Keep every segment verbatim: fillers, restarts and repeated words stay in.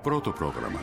πρώτο πρόγραμμα.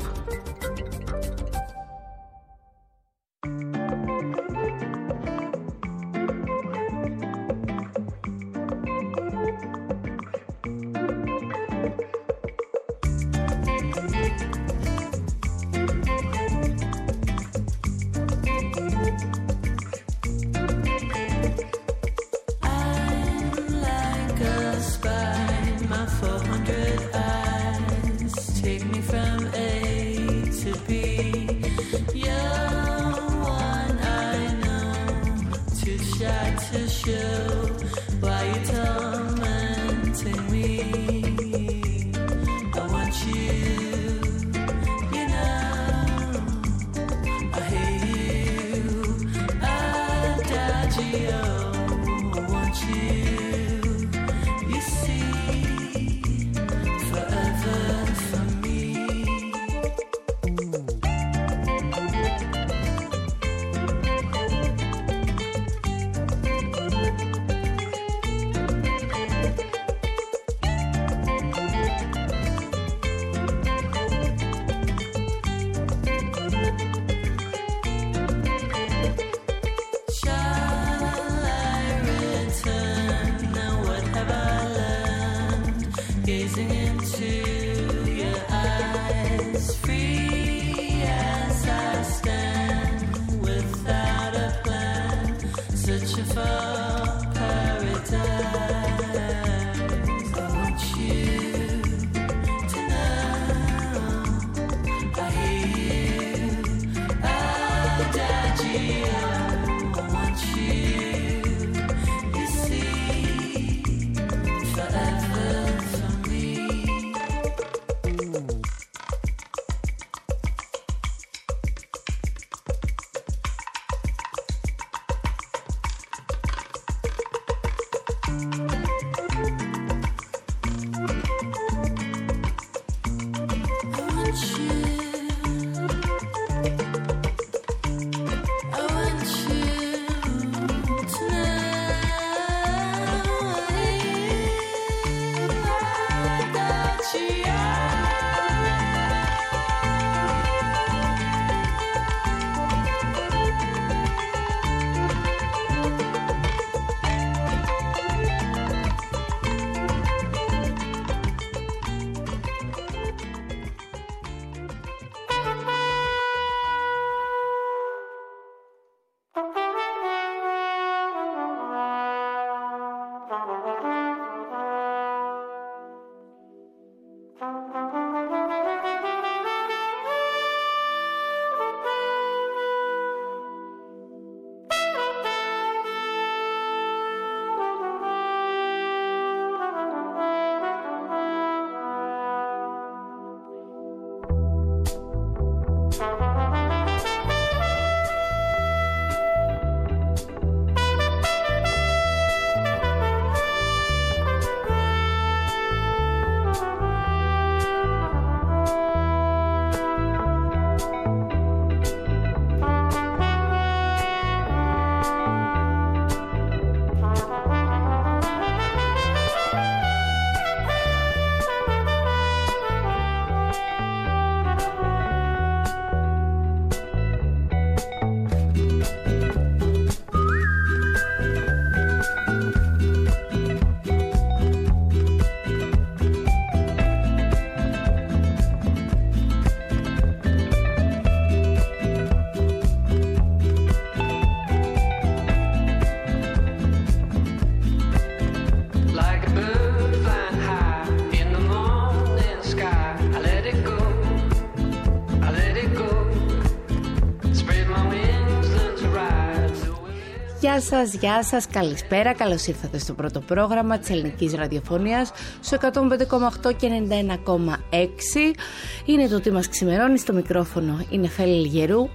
Γεια σας, γεια σας, καλησπέρα, καλώς ήρθατε στο πρώτο πρόγραμμα της ελληνικής ραδιοφωνίας στο εκατόν πέντε κόμμα οκτώ και ενενήντα ένα κόμμα έξι. Είναι το τι μας ξημερώνει, στο μικρόφωνο είναι Φέλη Λιγερού.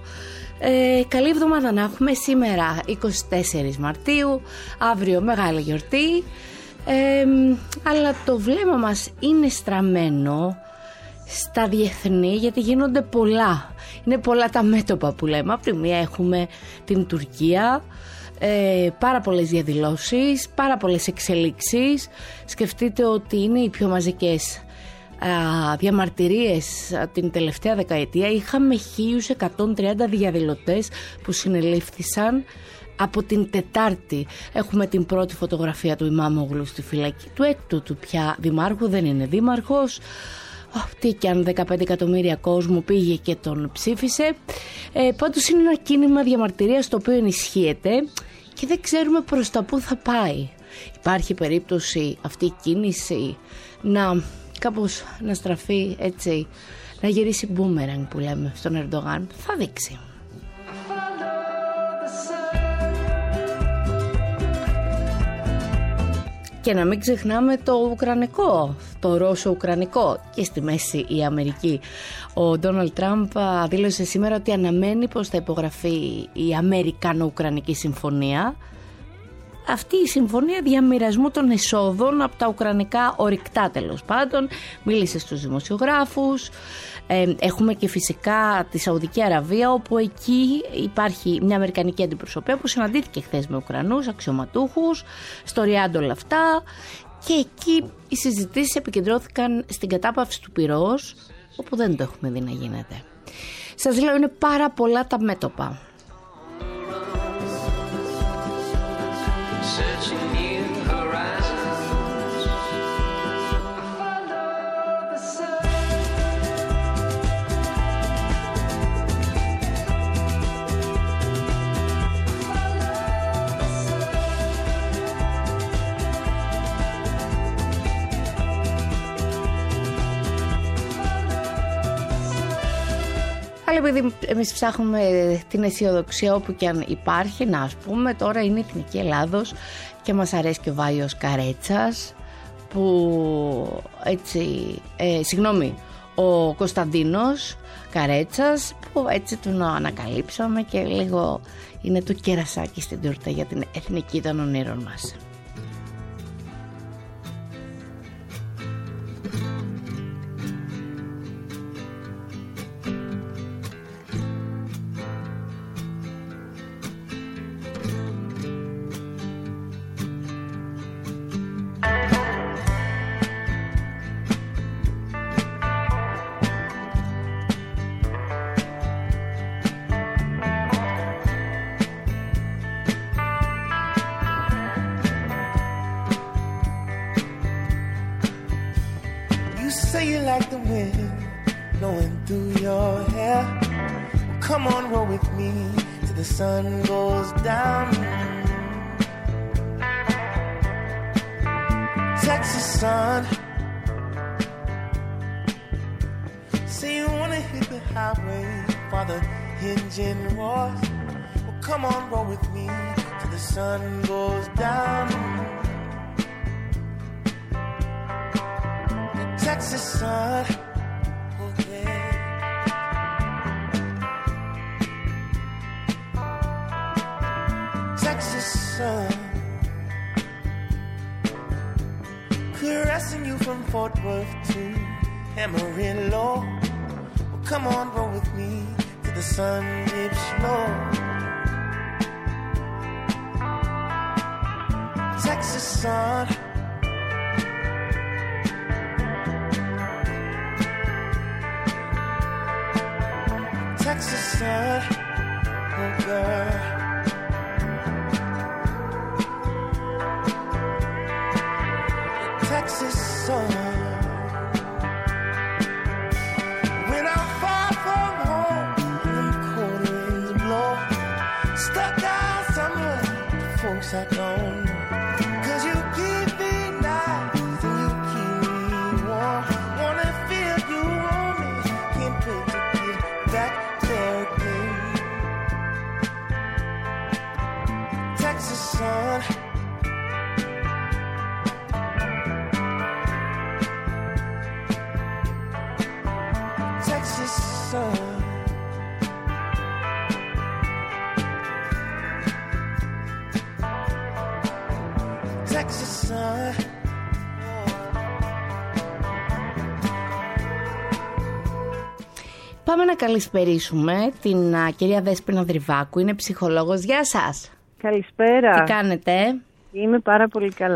Ε, καλή εβδομάδα να έχουμε. Σήμερα εικοστή τέταρτη Μαρτίου, αύριο μεγάλη γιορτή, ε, αλλά το βλέμμα μας είναι στραμμένο στα διεθνή, γιατί γίνονται πολλά. Είναι πολλά τα μέτωπα που λέμε. Από τη μία έχουμε την Τουρκία, ε, πάρα πολλές διαδηλώσεις, πάρα πολλές εξελίξεις. Σκεφτείτε ότι είναι οι πιο μαζικές διαμαρτυρίες την τελευταία δεκαετία. Είχαμε χίλιους εκατόν τριάντα διαδηλωτές που συνελήφθησαν από την Τετάρτη. Έχουμε την πρώτη φωτογραφία του Ιμάμογλου στη φυλακή του, έτου του πια δημάρχου, δεν είναι δήμαρχος. Τι κι αν δεκαπέντε εκατομμύρια κόσμου πήγε και τον ψήφισε. Ε, πάντως είναι ένα κίνημα διαμαρτυρίας το οποίο ενισχύεται και δεν ξέρουμε προς τα πού θα πάει. Υπάρχει περίπτωση αυτή η κίνηση να κάπως να στραφεί έτσι, να γυρίσει μπούμεραγκ που λέμε στον Ερντογάν. Θα δείξει. Και να μην ξεχνάμε το Ουκρανικό, το Ρώσο-Ουκρανικό και στη μέση η Αμερική. Ο Ντόναλντ Τραμπ δήλωσε σήμερα ότι αναμένει πως θα υπογραφεί η Αμερικανο-Ουκρανική Συμφωνία. Αυτή η συμφωνία διαμοιρασμού των εσόδων από τα ουκρανικά ορυκτά, τέλος πάντων. Μίλησε στους δημοσιογράφους. Ε, έχουμε και φυσικά τη Σαουδική Αραβία, όπου εκεί υπάρχει μια αμερικανική αντιπροσωπεία που συναντήθηκε χθες με Ουκρανούς αξιωματούχους, στο Ριάντ όλα αυτά, και εκεί οι συζητήσεις επικεντρώθηκαν στην κατάπαυση του πυρός, όπου δεν το έχουμε δει να γίνεται. Σας λέω, είναι πάρα πολλά τα μέτωπα. Αλλά επειδή εμείς ψάχνουμε την αισιοδοξία όπου και αν υπάρχει, να ας πούμε, τώρα είναι η Εθνική Ελλάδος και μας αρέσει και ο Βάιος Καρέτσας, που έτσι, ε, συγγνώμη, ο Κωνσταντίνος Καρέτσας, που έτσι τον ανακαλύψαμε και λίγο είναι το κερασάκι στην τούρτα για την εθνική των ονείρων μας. Say you like the wind blowing through your hair. Well, come on, roll with me till the sun goes down. Texas sun. Say you wanna hit the highway for the engine roars. Well, come on, roll with me till the sun goes down. Texas sun, oh yeah. Texas sun, caressing you from Fort Worth to Amarillo. Well, come on, roll with me till the sun dips low. Texas sun. Texas sun, oh girl. Texas sun. When I'm far from home and the cold winds blow, stuck down somewhere, folks I don't know. 'Cause you keep me nice and you keep me warm. Wanna feel you on me, can't wait to get back. Texas sun, Texas sun. Texas sun. Πάμε να καλησπερίσουμε την α, κυρία Δέσποινα Δρυβάκου, είναι ψυχολόγος. Γεια σας. Καλησπέρα. Τι κάνετε? Είμαι πάρα πολύ καλά.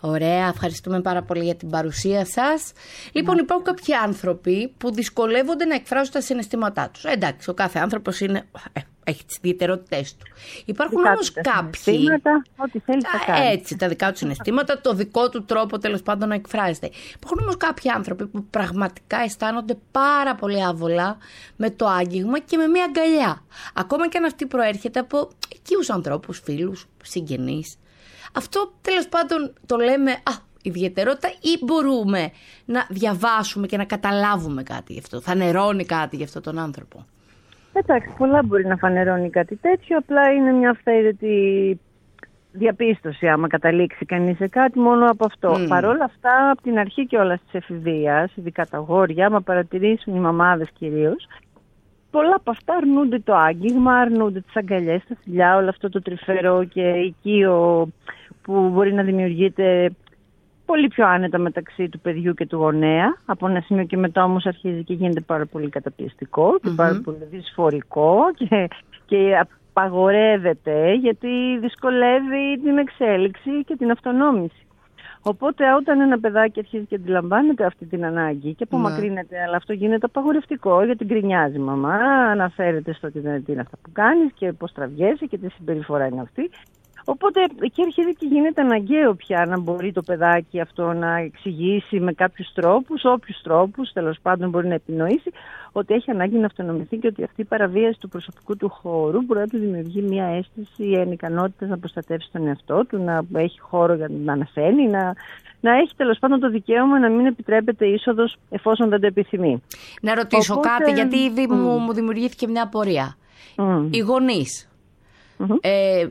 Ωραία, ευχαριστούμε πάρα πολύ για την παρουσία σας. Λοιπόν, υπάρχουν κάποιοι άνθρωποι που δυσκολεύονται να εκφράσουν τα συναισθήματά τους. Εντάξει, ο κάθε άνθρωπος είναι, ε, έχει τις ιδιαιτερότητές του. Υπάρχουν όμως κάποιοι. Ό,τι θέλει θα κάνει. Έτσι, τα δικά του συναισθήματα, το δικό του τρόπο τέλος πάντων να εκφράζεται. Υπάρχουν όμως κάποιοι άνθρωποι που πραγματικά αισθάνονται πάρα πολύ άβολα με το άγγιγμα και με μια αγκαλιά. Ακόμα και αν αυτή προέρχεται από οικείους ανθρώπους, φίλους, συγγενείς. Αυτό τέλος πάντων το λέμε α, ιδιαιτερότητα ή μπορούμε να διαβάσουμε και να καταλάβουμε κάτι γι' αυτό. Θα νερώνει κάτι γι' αυτό τον άνθρωπο. Εντάξει, πολλά μπορεί να φανερώνει κάτι τέτοιο, απλά είναι μια αυθαίρετη διαπίστωση άμα καταλήξει κανείς σε κάτι μόνο από αυτό. Mm. Παρ' όλα αυτά, από την αρχή κιόλας της εφηβείας, ειδικά τα αγόρια, άμα παρατηρήσουν οι μαμάδες κυρίως, πολλά από αυτά αρνούνται το άγγιγμα, αρνούνται τις αγκαλιές, τα φιλιά, όλο αυτό το τρυφερό και οικείο που μπορεί να δημιουργείται πολύ πιο άνετα μεταξύ του παιδιού και του γονέα. Από ένα σημείο και μετά όμως αρχίζει και γίνεται πάρα πολύ καταπιεστικό και mm-hmm. πάρα πολύ δυσφορικό και, και απαγορεύεται γιατί δυσκολεύει την εξέλιξη και την αυτονόμηση. Οπότε όταν ένα παιδάκι αρχίζει και αντιλαμβάνεται αυτή την ανάγκη και απομακρύνεται, mm. αλλά αυτό γίνεται απαγορευτικό γιατί γκρινιάζει η μαμά, αναφέρεται στο τι είναι αυτά που κάνεις και πώς τραβιέσαι και τι συμπεριφορά είναι αυτή. Οπότε εκεί αρχίζει και γίνεται αναγκαίο πια να μπορεί το παιδάκι αυτό να εξηγήσει με κάποιους τρόπους, όποιους τρόπους τέλος πάντων μπορεί να επινοήσει, ότι έχει ανάγκη να αυτονομηθεί και ότι αυτή η παραβίαση του προσωπικού του χώρου μπορεί να του δημιουργεί μια αίσθηση ανικανότητας να προστατεύσει τον εαυτό του, να έχει χώρο για να ανασένει, να, να έχει τέλος πάντων το δικαίωμα να μην επιτρέπεται είσοδος εφόσον δεν το επιθυμεί. Να ρωτήσω Οπότε... κάτι, γιατί ήδη mm. μου, μου δημιουργήθηκε μια απορία. Mm. Οι γονείς. Mm-hmm. Ε,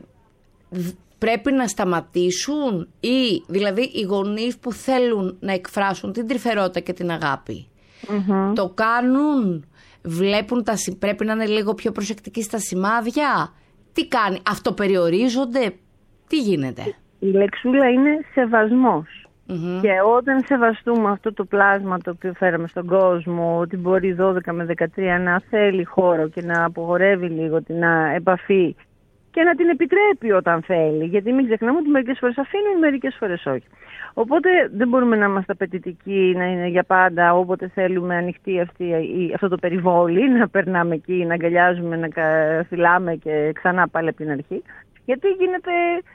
πρέπει να σταματήσουν ή δηλαδή οι γονείς που θέλουν να εκφράσουν την τρυφερότητα και την αγάπη mm-hmm. το κάνουν, βλέπουν τα, πρέπει να είναι λίγο πιο προσεκτικοί στα σημάδια, τι κάνει, αυτοπεριορίζονται, τι γίνεται? Η λεξούλα είναι σεβασμός mm-hmm. και όταν σεβαστούμε αυτό το πλάσμα το οποίο φέραμε στον κόσμο, ότι μπορεί δώδεκα με δεκατρία να θέλει χώρο και να απογορεύει λίγο την επαφή και να την επιτρέπει όταν θέλει, γιατί μην ξεχνάμε ότι μερικές φορές αφήνουν, μερικές φορές όχι. Οπότε δεν μπορούμε να είμαστε απαιτητικοί, να είναι για πάντα όποτε θέλουμε ανοιχτή αυτή, αυτό το περιβόλι, να περνάμε εκεί, να αγκαλιάζουμε, να φυλάμε και ξανά πάλι από την αρχή. Γιατί γίνεται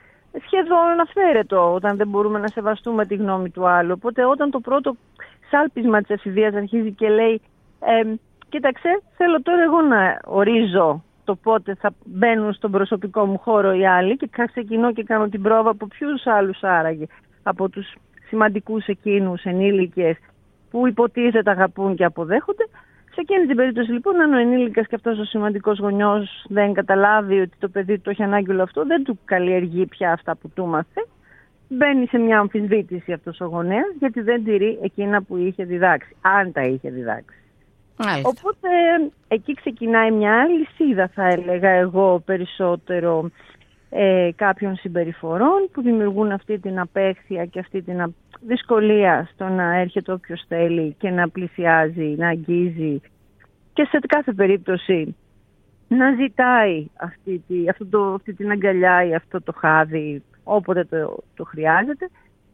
σχεδόν αυθαίρετο όταν δεν μπορούμε να σεβαστούμε τη γνώμη του άλλου. Οπότε όταν το πρώτο σάλπισμα της εφηβείας αρχίζει και λέει ε, κοίταξε, θέλω τώρα εγώ να ορίζω το πότε θα μπαίνουν στον προσωπικό μου χώρο οι άλλοι και ξεκινώ και κάνω την πρόβα από ποιους άλλους άραγε, από τους σημαντικούς εκείνους ενήλικες που υποτίθεται αγαπούν και αποδέχονται. Σε εκείνη την περίπτωση λοιπόν, αν ο ενήλικας και αυτός ο σημαντικός γονιός δεν καταλάβει ότι το παιδί του έχει ανάγκη όλο αυτό, δεν του καλλιεργεί πια αυτά που του μάθε, μπαίνει σε μια αμφισβήτηση αυτός ο γονέας γιατί δεν τηρεί εκείνα που είχε διδάξει, αν τα είχε διδάξει. Μάλιστα. Οπότε εκεί ξεκινάει μια αλυσίδα, θα έλεγα εγώ, περισσότερο ε, κάποιων συμπεριφορών που δημιουργούν αυτή την απέχθεια και αυτή την δυσκολία στο να έρχεται όποιος θέλει και να πλησιάζει, να αγγίζει και σε κάθε περίπτωση να ζητάει αυτή, τη, αυτό το, αυτή την αγκαλιά ή αυτό το χάδι όποτε το, το χρειάζεται.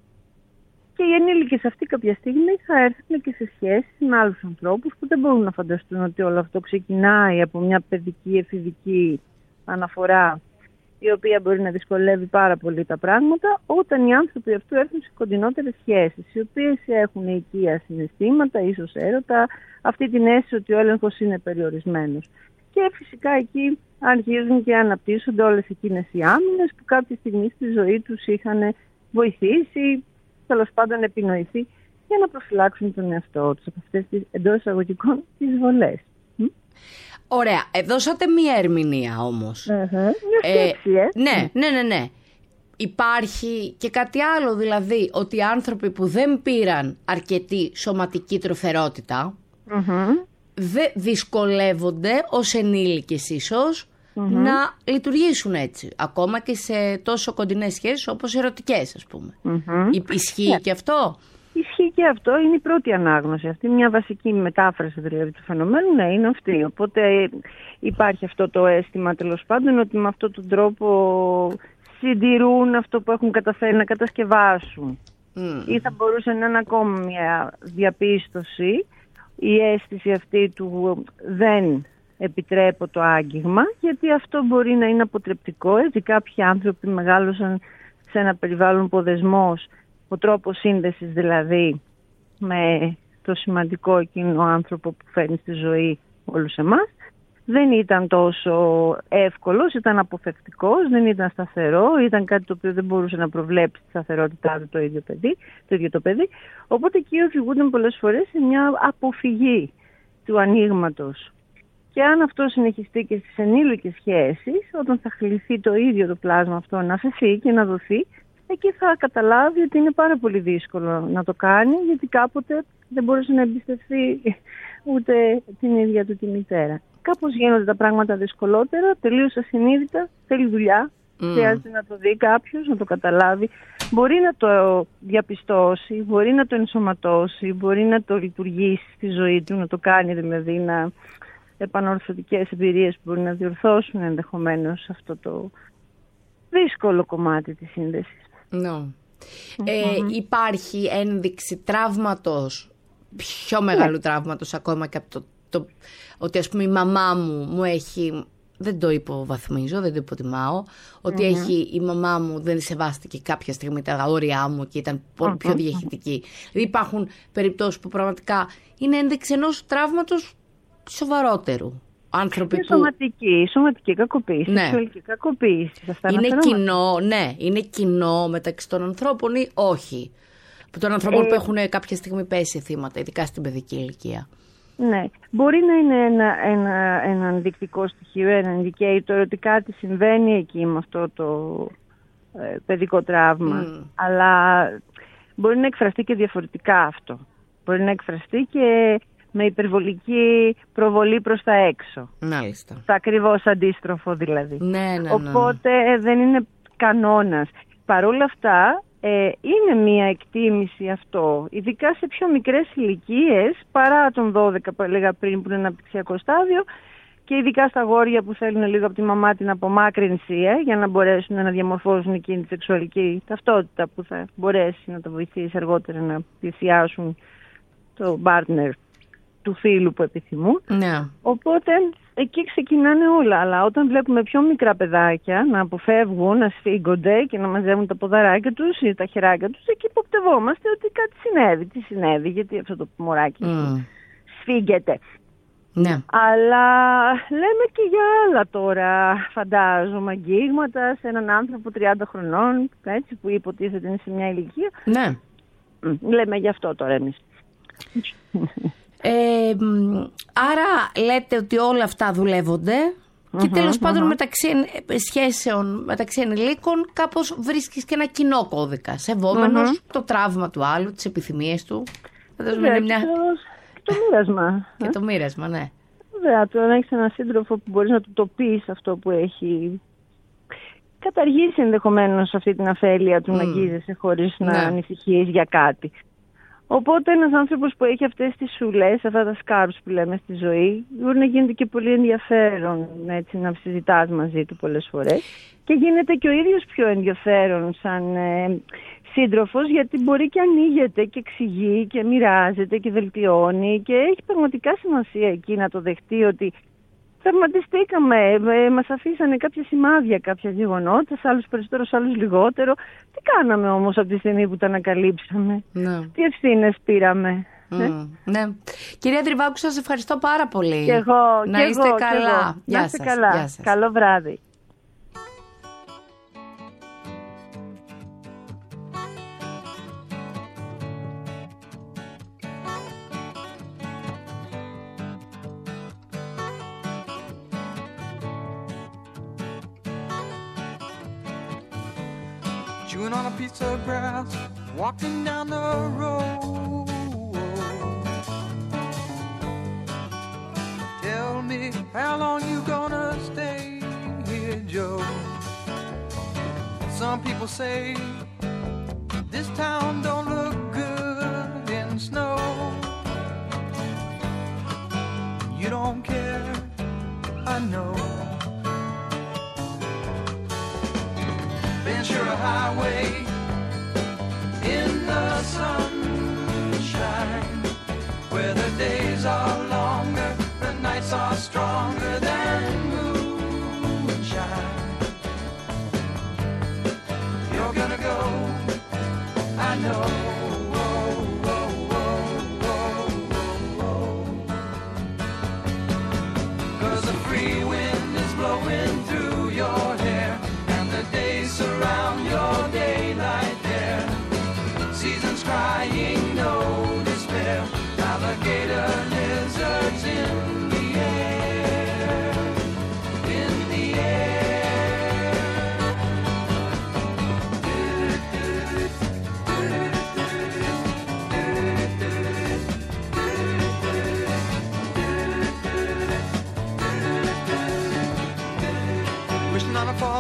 Και οι ενήλικες αυτοί κάποια στιγμή θα έρθουν και σε σχέσεις με άλλους ανθρώπους που δεν μπορούν να φανταστούν ότι όλο αυτό ξεκινάει από μια παιδική, εφηβική αναφορά η οποία μπορεί να δυσκολεύει πάρα πολύ τα πράγματα όταν οι άνθρωποι αυτού έρθουν σε κοντινότερες σχέσεις οι οποίες έχουν οικεία συναισθήματα, ίσως έρωτα, αυτή την αίσθηση ότι ο έλεγχος είναι περιορισμένος. Και φυσικά εκεί αρχίζουν και αναπτύσσονται όλες εκείνες οι άμυνες που κάποια στιγμή στη ζωή τους είχαν βοηθήσει, τέλος πάντων επινοηθεί για να προφυλάξουν τον εαυτό τους από αυτές τις εντός εισαγωγικών εισβολές. Ωραία. Ε, δώσατε μία ερμηνεία όμως. Uh-huh. Μια σκέψη, ε, ε. Ναι, ναι, ναι, ναι. Υπάρχει και κάτι άλλο, δηλαδή ότι οι άνθρωποι που δεν πήραν αρκετή σωματική τροφερότητα uh-huh. δεν δυσκολεύονται ως ενήλικες ίσως mm-hmm. να λειτουργήσουν έτσι. Ακόμα και σε τόσο κοντινές σχέσεις όπως ερωτικές, ας πούμε. Mm-hmm. Ισχύει yeah. και αυτό? Ισχύει και αυτό. Είναι η πρώτη ανάγνωση. Αυτή μια βασική μετάφραση δηλαδή του φαινομένου, ναι, είναι αυτή. Οπότε υπάρχει αυτό το αίσθημα τέλος πάντων ότι με αυτόν τον τρόπο συντηρούν αυτό που έχουν καταφέρει να κατασκευάσουν Mm. Ή θα μπορούσε να είναι ακόμα μια διαπίστωση, η αίσθηση αυτή του δεν επιτρέπω το άγγιγμα, γιατί αυτό μπορεί να είναι αποτρεπτικό. Έτσι κάποιοι άνθρωποι μεγάλωσαν σε ένα περιβάλλον που ο δεσμός, ο τρόπος σύνδεσης δηλαδή με το σημαντικό εκείνο άνθρωπο που φέρνει στη ζωή όλους εμάς, δεν ήταν τόσο εύκολος, ήταν αποφευκτικός, δεν ήταν σταθερό, ήταν κάτι το οποίο δεν μπορούσε να προβλέψει τη σταθερότητά του το ίδιο, παιδί, το ίδιο το παιδί. Οπότε εκεί οδηγούνταν πολλές φορές σε μια αποφυγή του ανοίγματος. Και αν αυτό συνεχιστεί και στις ενήλικες σχέσεις, όταν θα χληθεί το ίδιο το πλάσμα αυτό να αφαιθεί και να δοθεί, εκεί θα καταλάβει ότι είναι πάρα πολύ δύσκολο να το κάνει, γιατί κάποτε δεν μπορούσε να εμπιστευτεί ούτε την ίδια του τη μητέρα. Κάπως γίνονται τα πράγματα δυσκολότερα, τελείως ασυνείδητα, θέλει δουλειά, mm. χρειάζεται να το δει κάποιος, να το καταλάβει. Μπορεί να το διαπιστώσει, μπορεί να το ενσωματώσει, μπορεί να το λειτουργήσει στη ζωή του, να το κάνει δηλαδή, να επανορθωτικές εμπειρίες που μπορεί να διορθώσουν ενδεχομένως αυτό το δύσκολο κομμάτι της σύνδεσης. No. Mm-hmm. Ε, υπάρχει ένδειξη τραύματος, πιο μεγάλου yeah. τραύματος ακόμα και από το, το ότι ας πούμε η μαμά μου μου έχει, δεν το υποβαθμίζω, δεν το υποτιμάω, ότι mm-hmm. έχει, η μαμά μου δεν σεβάστηκε κάποια στιγμή τα όρια μου και ήταν πολύ πιο διαχειτική. Δηλαδή υπάρχουν περιπτώσεις που πραγματικά είναι ένδειξη ενός τραύματος σοβαρότερου. Άνθρωποι είναι που... σωματική, σωματική κακοποίηση, ναι. σεξουαλική κακοποίηση. Είναι κοινό, ναι, είναι κοινό μεταξύ των ανθρώπων ή όχι. Των ανθρώπων ε... που έχουν κάποια στιγμή πέσει θύματα, ειδικά στην παιδική ηλικία. Ναι, μπορεί να είναι ένα, ένα, ένα ενδεικτικό στοιχείο, ένα indicator ότι κάτι συμβαίνει εκεί με αυτό το ε, παιδικό τραύμα. Mm. Αλλά μπορεί να εκφραστεί και διαφορετικά αυτό. Μπορεί να εκφραστεί και με υπερβολική προβολή προς τα έξω. Μάλιστα. Το ακριβώς αντίστροφο δηλαδή. Ναι, ναι, ναι. Οπότε ε, δεν είναι κανόνας. Παρ' όλα αυτά ε, είναι μία εκτίμηση αυτό, ειδικά σε πιο μικρές ηλικίες, παρά τον δώδεκα που έλεγα πριν που είναι ένα αναπτυξιακό στάδιο, και ειδικά στα αγόρια που θέλουν λίγο από τη μαμά την απομάκρυνση ε, για να μπορέσουν να διαμορφώσουν εκείνη τη σεξουαλική ταυτότητα που θα μπορέσει να τα βοηθήσει αργότερα να πλησιάσουν το partner του φίλου που επιθυμούν. Ναι. Οπότε εκεί ξεκινάνε όλα. Αλλά όταν βλέπουμε πιο μικρά παιδάκια να αποφεύγουν, να σφίγγονται και να μαζεύουν τα ποδαράκια τους ή τα χεράκια τους, εκεί υποπτευόμαστε ότι κάτι συνέβη. Τι συνέβη, γιατί αυτό το μωράκι mm. σφίγγεται. Ναι. Αλλά λέμε και για άλλα τώρα, φαντάζομαι, αγγίγματα σε έναν άνθρωπο τριάντα χρονών, έτσι, που υποτίθεται είναι σε μια ηλικία. Ναι. Λέμε γι' αυτό τώρα εμείς. Ε, άρα λέτε ότι όλα αυτά δουλεύονται uh-huh, και τέλος uh-huh. πάντων μεταξύ σχέσεων μεταξύ ενηλίκων κάπως βρίσκεις και ένα κοινό κώδικα, σεβόμενος uh-huh. το τραύμα του άλλου, τις επιθυμίες του. Βέβαια, μια... και, το, και το μοίρασμα. Και το μοίρασμα, ναι. Βέβαια, το να έχεις έναν σύντροφο που μπορείς να του το πεις αυτό που έχει καταργήσει ενδεχομένως αυτή την αφέλεια του mm. να αγγίζεσαι χωρίς να ναι. ανησυχείς για κάτι. Οπότε ένας άνθρωπος που έχει αυτές τις σουλές, αυτά τα σκάρους που λέμε στη ζωή, μπορεί να γίνεται και πολύ ενδιαφέρον έτσι, να συζητάς μαζί του πολλές φορές. Και γίνεται και ο ίδιος πιο ενδιαφέρον σαν ε, σύντροφος, γιατί μπορεί και ανοίγεται και εξηγεί και μοιράζεται και βελτιώνει και έχει πραγματικά σημασία εκεί να το δεχτεί ότι τραυματιστήκαμε, ε, μας αφήσανε κάποια σημάδια, κάποια γεγονότα, σε άλλους περισσότερο, σε άλλους λιγότερο. Τι κάναμε όμως από τη στιγμή που τα ανακαλύψαμε, ναι. τι ευθύνες πήραμε. Mm, ε? Ναι. Κυρία Τριβάκου, σας ευχαριστώ πάρα πολύ. Και εγώ, να και είστε εγώ, καλά. Και εγώ. Γεια να είστε σας. καλά. Γεια σας. Καλό βράδυ. Chewing on a piece of grass, walking down the road. Tell me, how long you gonna stay here, Joe? Some people say this town don't look good in snow. You don't care, I know. Ventura Highway in the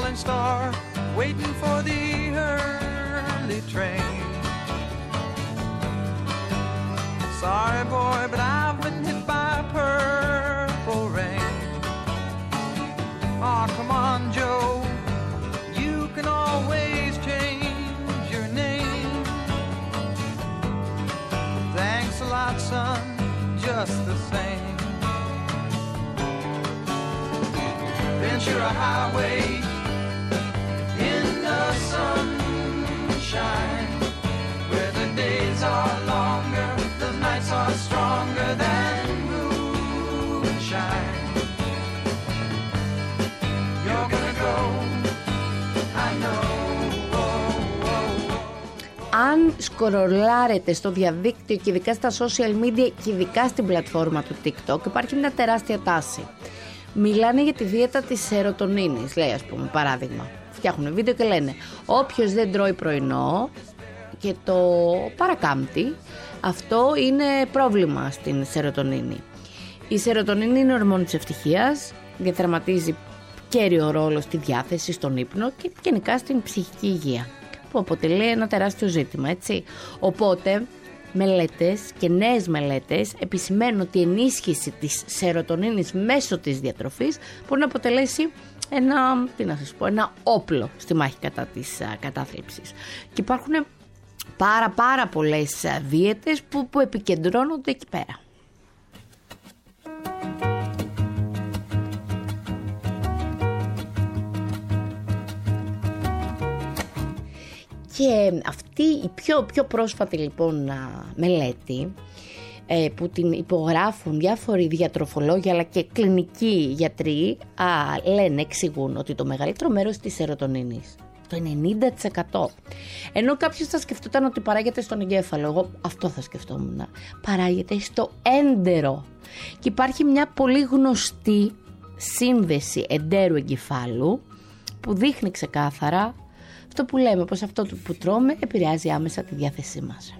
falling star, waiting for the early train. Sorry boy, but I've been hit by purple rain. Oh, come on, Joe, you can always change your name. Thanks a lot, son, just the same. Ventura Highway in the sunshine, where the days are longer, the nights are stronger than moonshine. You're gonna go, I know. Oh, oh. Αν σκρολάρετε στο διαδίκτυο και ειδικά στα social media και ειδικά στην πλατφόρμα του TikTok, υπάρχει μια τεράστια τάση. Μιλάνε για τη δίαιτα της σερωτονίνης, λέει, ας πούμε, παράδειγμα. Φτιάχνουν βίντεο και λένε όποιος δεν τρώει πρωινό και το παρακάμπτει, αυτό είναι πρόβλημα στην σερωτονίνη. Η σερωτονίνη είναι ορμόνη της ευτυχίας, διαδραματίζει κέριο ρόλο στη διάθεση, στον ύπνο και γενικά στην ψυχική υγεία, που αποτελεί ένα τεράστιο ζήτημα, έτσι. Οπότε μελέτες και νέες μελέτες επισημαίνουν ότι η ενίσχυση της σερωτονίνης μέσω της διατροφής μπορεί να αποτελέσει ένα, τι να σας πω, ένα όπλο στη μάχη κατά της α, κατάθλιψης. Και υπάρχουν πάρα πάρα πολλές α, δίαιτες που, που επικεντρώνονται εκεί πέρα. Και αυτή η πιο, πιο πρόσφατη λοιπόν μελέτη ε, που την υπογράφουν διάφοροι διατροφολόγοι αλλά και κλινικοί γιατροί α, λένε, εξηγούν ότι το μεγαλύτερο μέρος της σερωτονίνης, το ενενήντα τοις εκατό, ενώ κάποιος θα σκεφτόταν ότι παράγεται στον εγκέφαλο, εγώ αυτό θα σκεφτόμουν, παράγεται στο έντερο. Και υπάρχει μια πολύ γνωστή σύνδεση εντέρου εγκεφάλου που δείχνει ξεκάθαρα αυτό που λέμε, πως αυτό που τρώμε επηρεάζει άμεσα τη διάθεσή μας.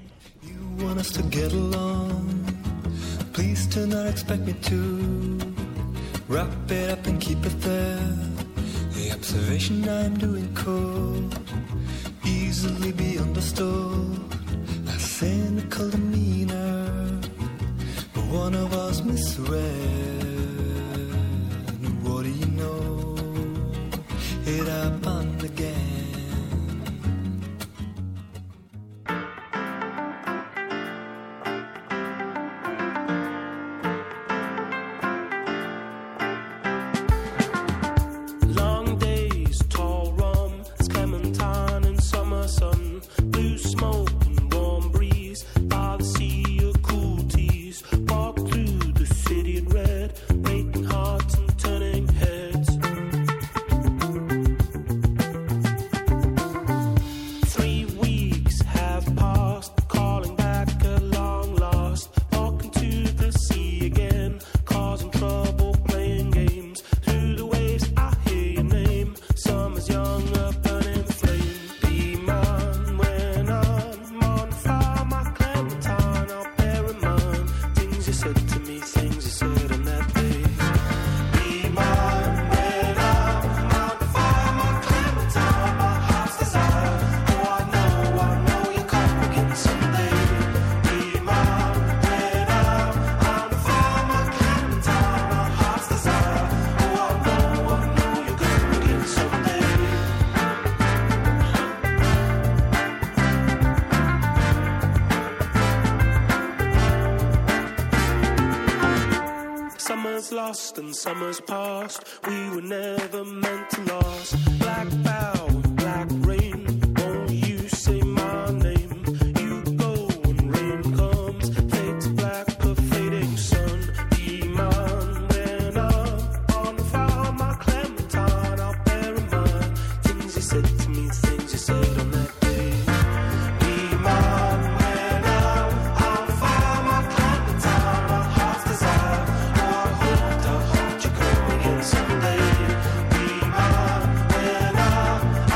Lost and summers past, we were never meant to last. Black bow, black rain, won't you say my name? You go when rain comes, fade to black, a fading sun. Be mine when I'm on the fire, my Clementine, I'll bear in mind things you said to me, things you said on that day. Be mine when I'm on the fire, my Clementine, my heart's desire. Someday, be mine when I'm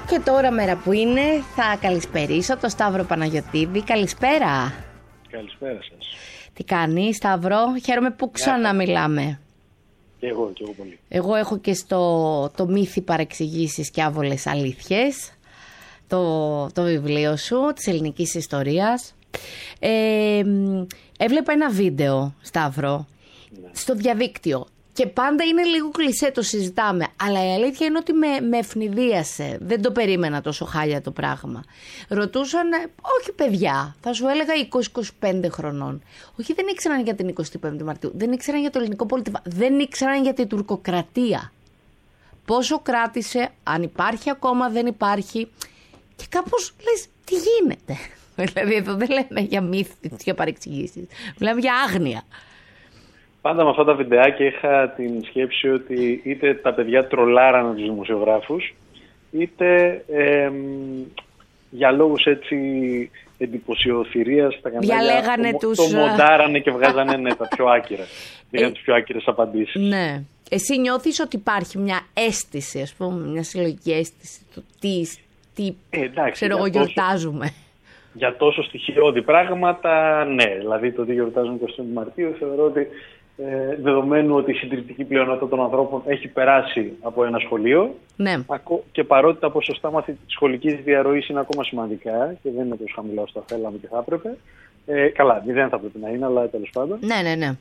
Και τώρα μέρα που είναι θα καλησπερίσω το Σταύρο Παναγιωτίδη. Καλησπέρα. Καλησπέρα σας. Τι κάνει Σταύρο? Χαίρομαι που ξαναμιλάμε. Και εγώ, και εγώ πολύ. Εγώ έχω και στο το Μύθι Παρεξηγήσεις και Άβολες Αλήθειες, το, το βιβλίο σου της ελληνικής ιστορίας. Ε, έβλεπα ένα βίντεο, Σταύρο, ναι, στο διαδίκτυο. Και πάντα είναι λίγο κλισέ, το συζητάμε. Αλλά η αλήθεια είναι ότι με, με ευνηδίασε. Δεν το περίμενα τόσο χάλια το πράγμα. Ρωτούσαν, όχι παιδιά, θα σου έλεγα είκοσι με είκοσι πέντε χρονών. Όχι, δεν ήξεραν για την εικοστή πέμπτη Μαρτίου. Δεν ήξεραν για το ελληνικό πολιτισμό. Δεν ήξεραν για την τουρκοκρατία. Πόσο κράτησε, αν υπάρχει ακόμα, δεν υπάρχει. Και κάπως λες, τι γίνεται. Δηλαδή εδώ δεν λέμε για μύθους, για παρεξηγήσεις. Μιλάμε για άγνοια. Πάντα με αυτά τα βιντεάκια είχα την σκέψη ότι είτε τα παιδιά τρολάρανε τους δημοσιογράφους, είτε ε, για λόγους έτσι εντυπωσιοθυρίας τα κανάλια το, τους... το μοντάρανε και βγάζανε ναι, τα πιο άκυρα. Πήγαν τις πιο άκυρες απαντήσεις. Ναι. Εσύ νιώθεις ότι υπάρχει μια αίσθηση, ας πούμε, μια συλλογική αίσθηση του τι, τι ε, εντάξει, ξέρω εγώ, γιορτάζουμε. Για τόσο στοιχειώδη πράγματα, ναι. Δηλαδή το ότι γιορτάζουμε εικοστή πέμπτη Μαρτίου θεωρώ ότι Ε, δεδομένου ότι η συντριπτική πλειονότητα των ανθρώπων έχει περάσει από ένα σχολείο, ναι, και παρότι τα ποσοστά μαθη... σχολικής διαρροής είναι ακόμα σημαντικά και δεν είναι τόσο χαμηλά όσο θα θέλαμε και θα έπρεπε, ε, καλά, δεν θα πρέπει να είναι, αλλά τέλος πάντων. Ναι, ναι, ναι. Ε,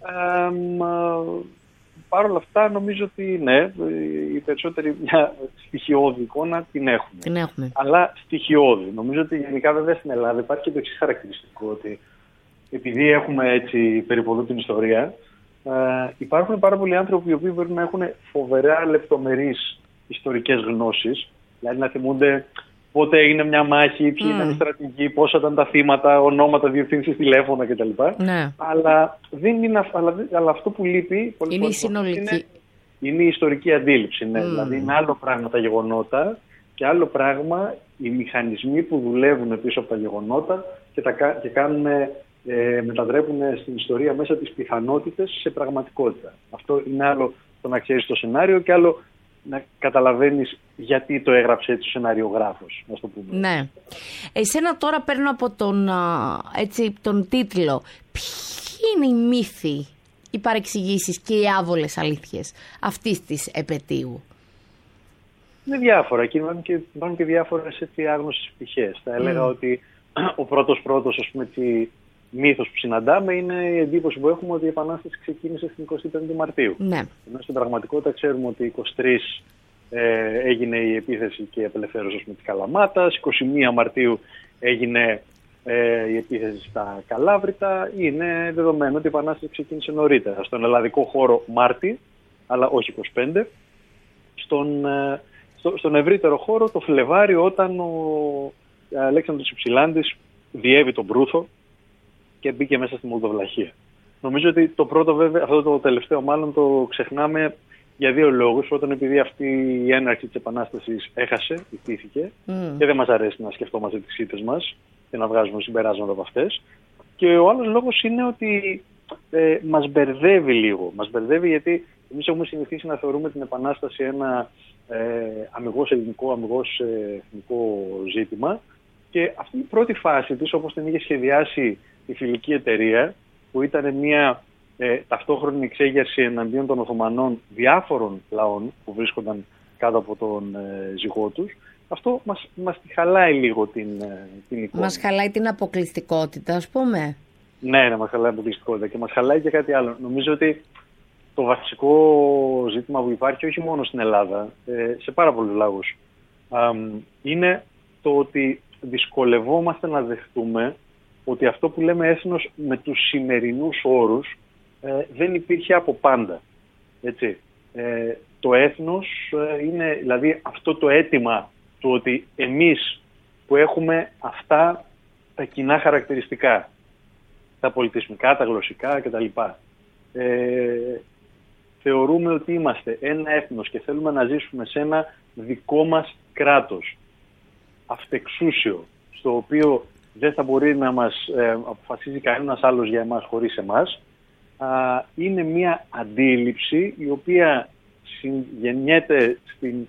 Παρ' όλα αυτά νομίζω ότι ναι, η περισσότερη μια στοιχειώδη εικόνα την έχουμε. Την έχουμε. Αλλά στοιχειώδη. Νομίζω ότι γενικά βέβαια στην Ελλάδα υπάρχει και το εξής χαρακτηριστικό, ότι επειδή έχουμε έτσι περιπολού την ιστορία, Uh, υπάρχουν πάρα πολλοί άνθρωποι οι οποίοι μπορεί να έχουν φοβερά λεπτομερείς ιστορικές γνώσεις, δηλαδή να θυμούνται πότε έγινε μια μάχη, ποιοι mm. ήταν οι στρατηγοί, πόσα ήταν τα θύματα, ονόματα, διευθύνσεις, τηλέφωνα κτλ. Ναι. Αλλά, δεν είναι, αλλά, αλλά αυτό που λείπει πολύ είναι η συνολική. Είναι, είναι η ιστορική αντίληψη. Ναι. Mm. Δηλαδή είναι άλλο πράγμα τα γεγονότα και άλλο πράγμα οι μηχανισμοί που δουλεύουν πίσω από τα γεγονότα και, τα, και κάνουν... Ε, μετατρέπουν στην ιστορία μέσα τις πιθανότητες σε πραγματικότητα. Αυτό είναι άλλο το να ξέρεις το σενάριο και άλλο να καταλαβαίνεις γιατί το έγραψε έτσι ο σεναριογράφος, να το πούμε. Ναι. Εσένα τώρα παίρνω από τον, έτσι, τον τίτλο. Ποιοι είναι οι μύθοι, οι παρεξηγήσεις και οι άβολες αλήθειες αυτής της επετείου? Είναι διάφορα και υπάρχουν και, υπάρχουν και διάφορες έτσι, άγνωσες πτυχές. Θα έλεγα mm. ότι ο πρώτος πρώτος, ας πούμε, έτσι, μύθος που συναντάμε είναι η εντύπωση που έχουμε ότι η Επανάσταση ξεκίνησε στην εικοστή πέμπτη Μαρτίου. Ναι. Ενώ στην πραγματικότητα ξέρουμε ότι εικοστή τρίτη ε, έγινε η επίθεση και η απελευθέρωση της Καλαμάτας, εικοστή πρώτη Μαρτίου έγινε ε, η επίθεση στα Καλάβρητα. Είναι δεδομένο ότι η Επανάσταση ξεκίνησε νωρίτερα. Στον ελλαδικό χώρο Μάρτι, αλλά όχι εικοστή πέμπτη. Στον, ε, στο, στον ευρύτερο χώρο το Φλεβάριο, όταν ο Αλέξανδρος Υψηλάντης διέβη τον Προύθο και μπήκε μέσα στη Μολδοβλαχία. Νομίζω ότι το πρώτο, βέβαια, αυτό το τελευταίο μάλλον το ξεχνάμε για δύο λόγους. Πρώτον, επειδή αυτή η έναρξη της Επανάστασης έχασε, ιτήθηκε mm. και δεν μας αρέσει να σκεφτόμαστε τις ήττες μας και να βγάζουμε συμπεράσματα από αυτές. Και ο άλλος λόγος είναι ότι ε, μας μπερδεύει λίγο. Μας μπερδεύει γιατί εμείς έχουμε συνηθίσει να θεωρούμε την Επανάσταση ένα ε, αμιγώς ελληνικό, αμιγώς ε, εθνικό ζήτημα. Και αυτή η πρώτη φάση της, όπως την είχε σχεδιάσει η φιλική εταιρεία, που ήταν μια ε, ταυτόχρονη εξέγερση εναντίον των Οθωμανών διάφορων λαών που βρίσκονταν κάτω από τον ε, ζυγό τους, αυτό μας, μας τη χαλάει λίγο την, ε, την εικόνα. Μας χαλάει την αποκλειστικότητα, ας πούμε. Ναι, ναι, μας χαλάει την αποκλειστικότητα και μας χαλάει και κάτι άλλο. Νομίζω ότι το βασικό ζήτημα που υπάρχει όχι μόνο στην Ελλάδα, ε, σε πάρα πολλούς λαούς, ε, είναι το ότι δυσκολευόμαστε να δεχτούμε ότι αυτό που λέμε έθνος με τους σημερινούς όρους ε, δεν υπήρχε από πάντα. Έτσι. Ε, το έθνος ε, είναι δηλαδή αυτό το αίτημα του ότι εμείς που έχουμε αυτά τα κοινά χαρακτηριστικά, τα πολιτισμικά, τα γλωσσικά κτλ. Ε, θεωρούμε ότι είμαστε ένα έθνος και θέλουμε να ζήσουμε σε ένα δικό μας κράτος, αυτεξούσιο, στο οποίο δεν θα μπορεί να μας ε, αποφασίζει κανένας άλλος για εμάς χωρίς εμάς, α, είναι μια αντίληψη η οποία γεννιέται στην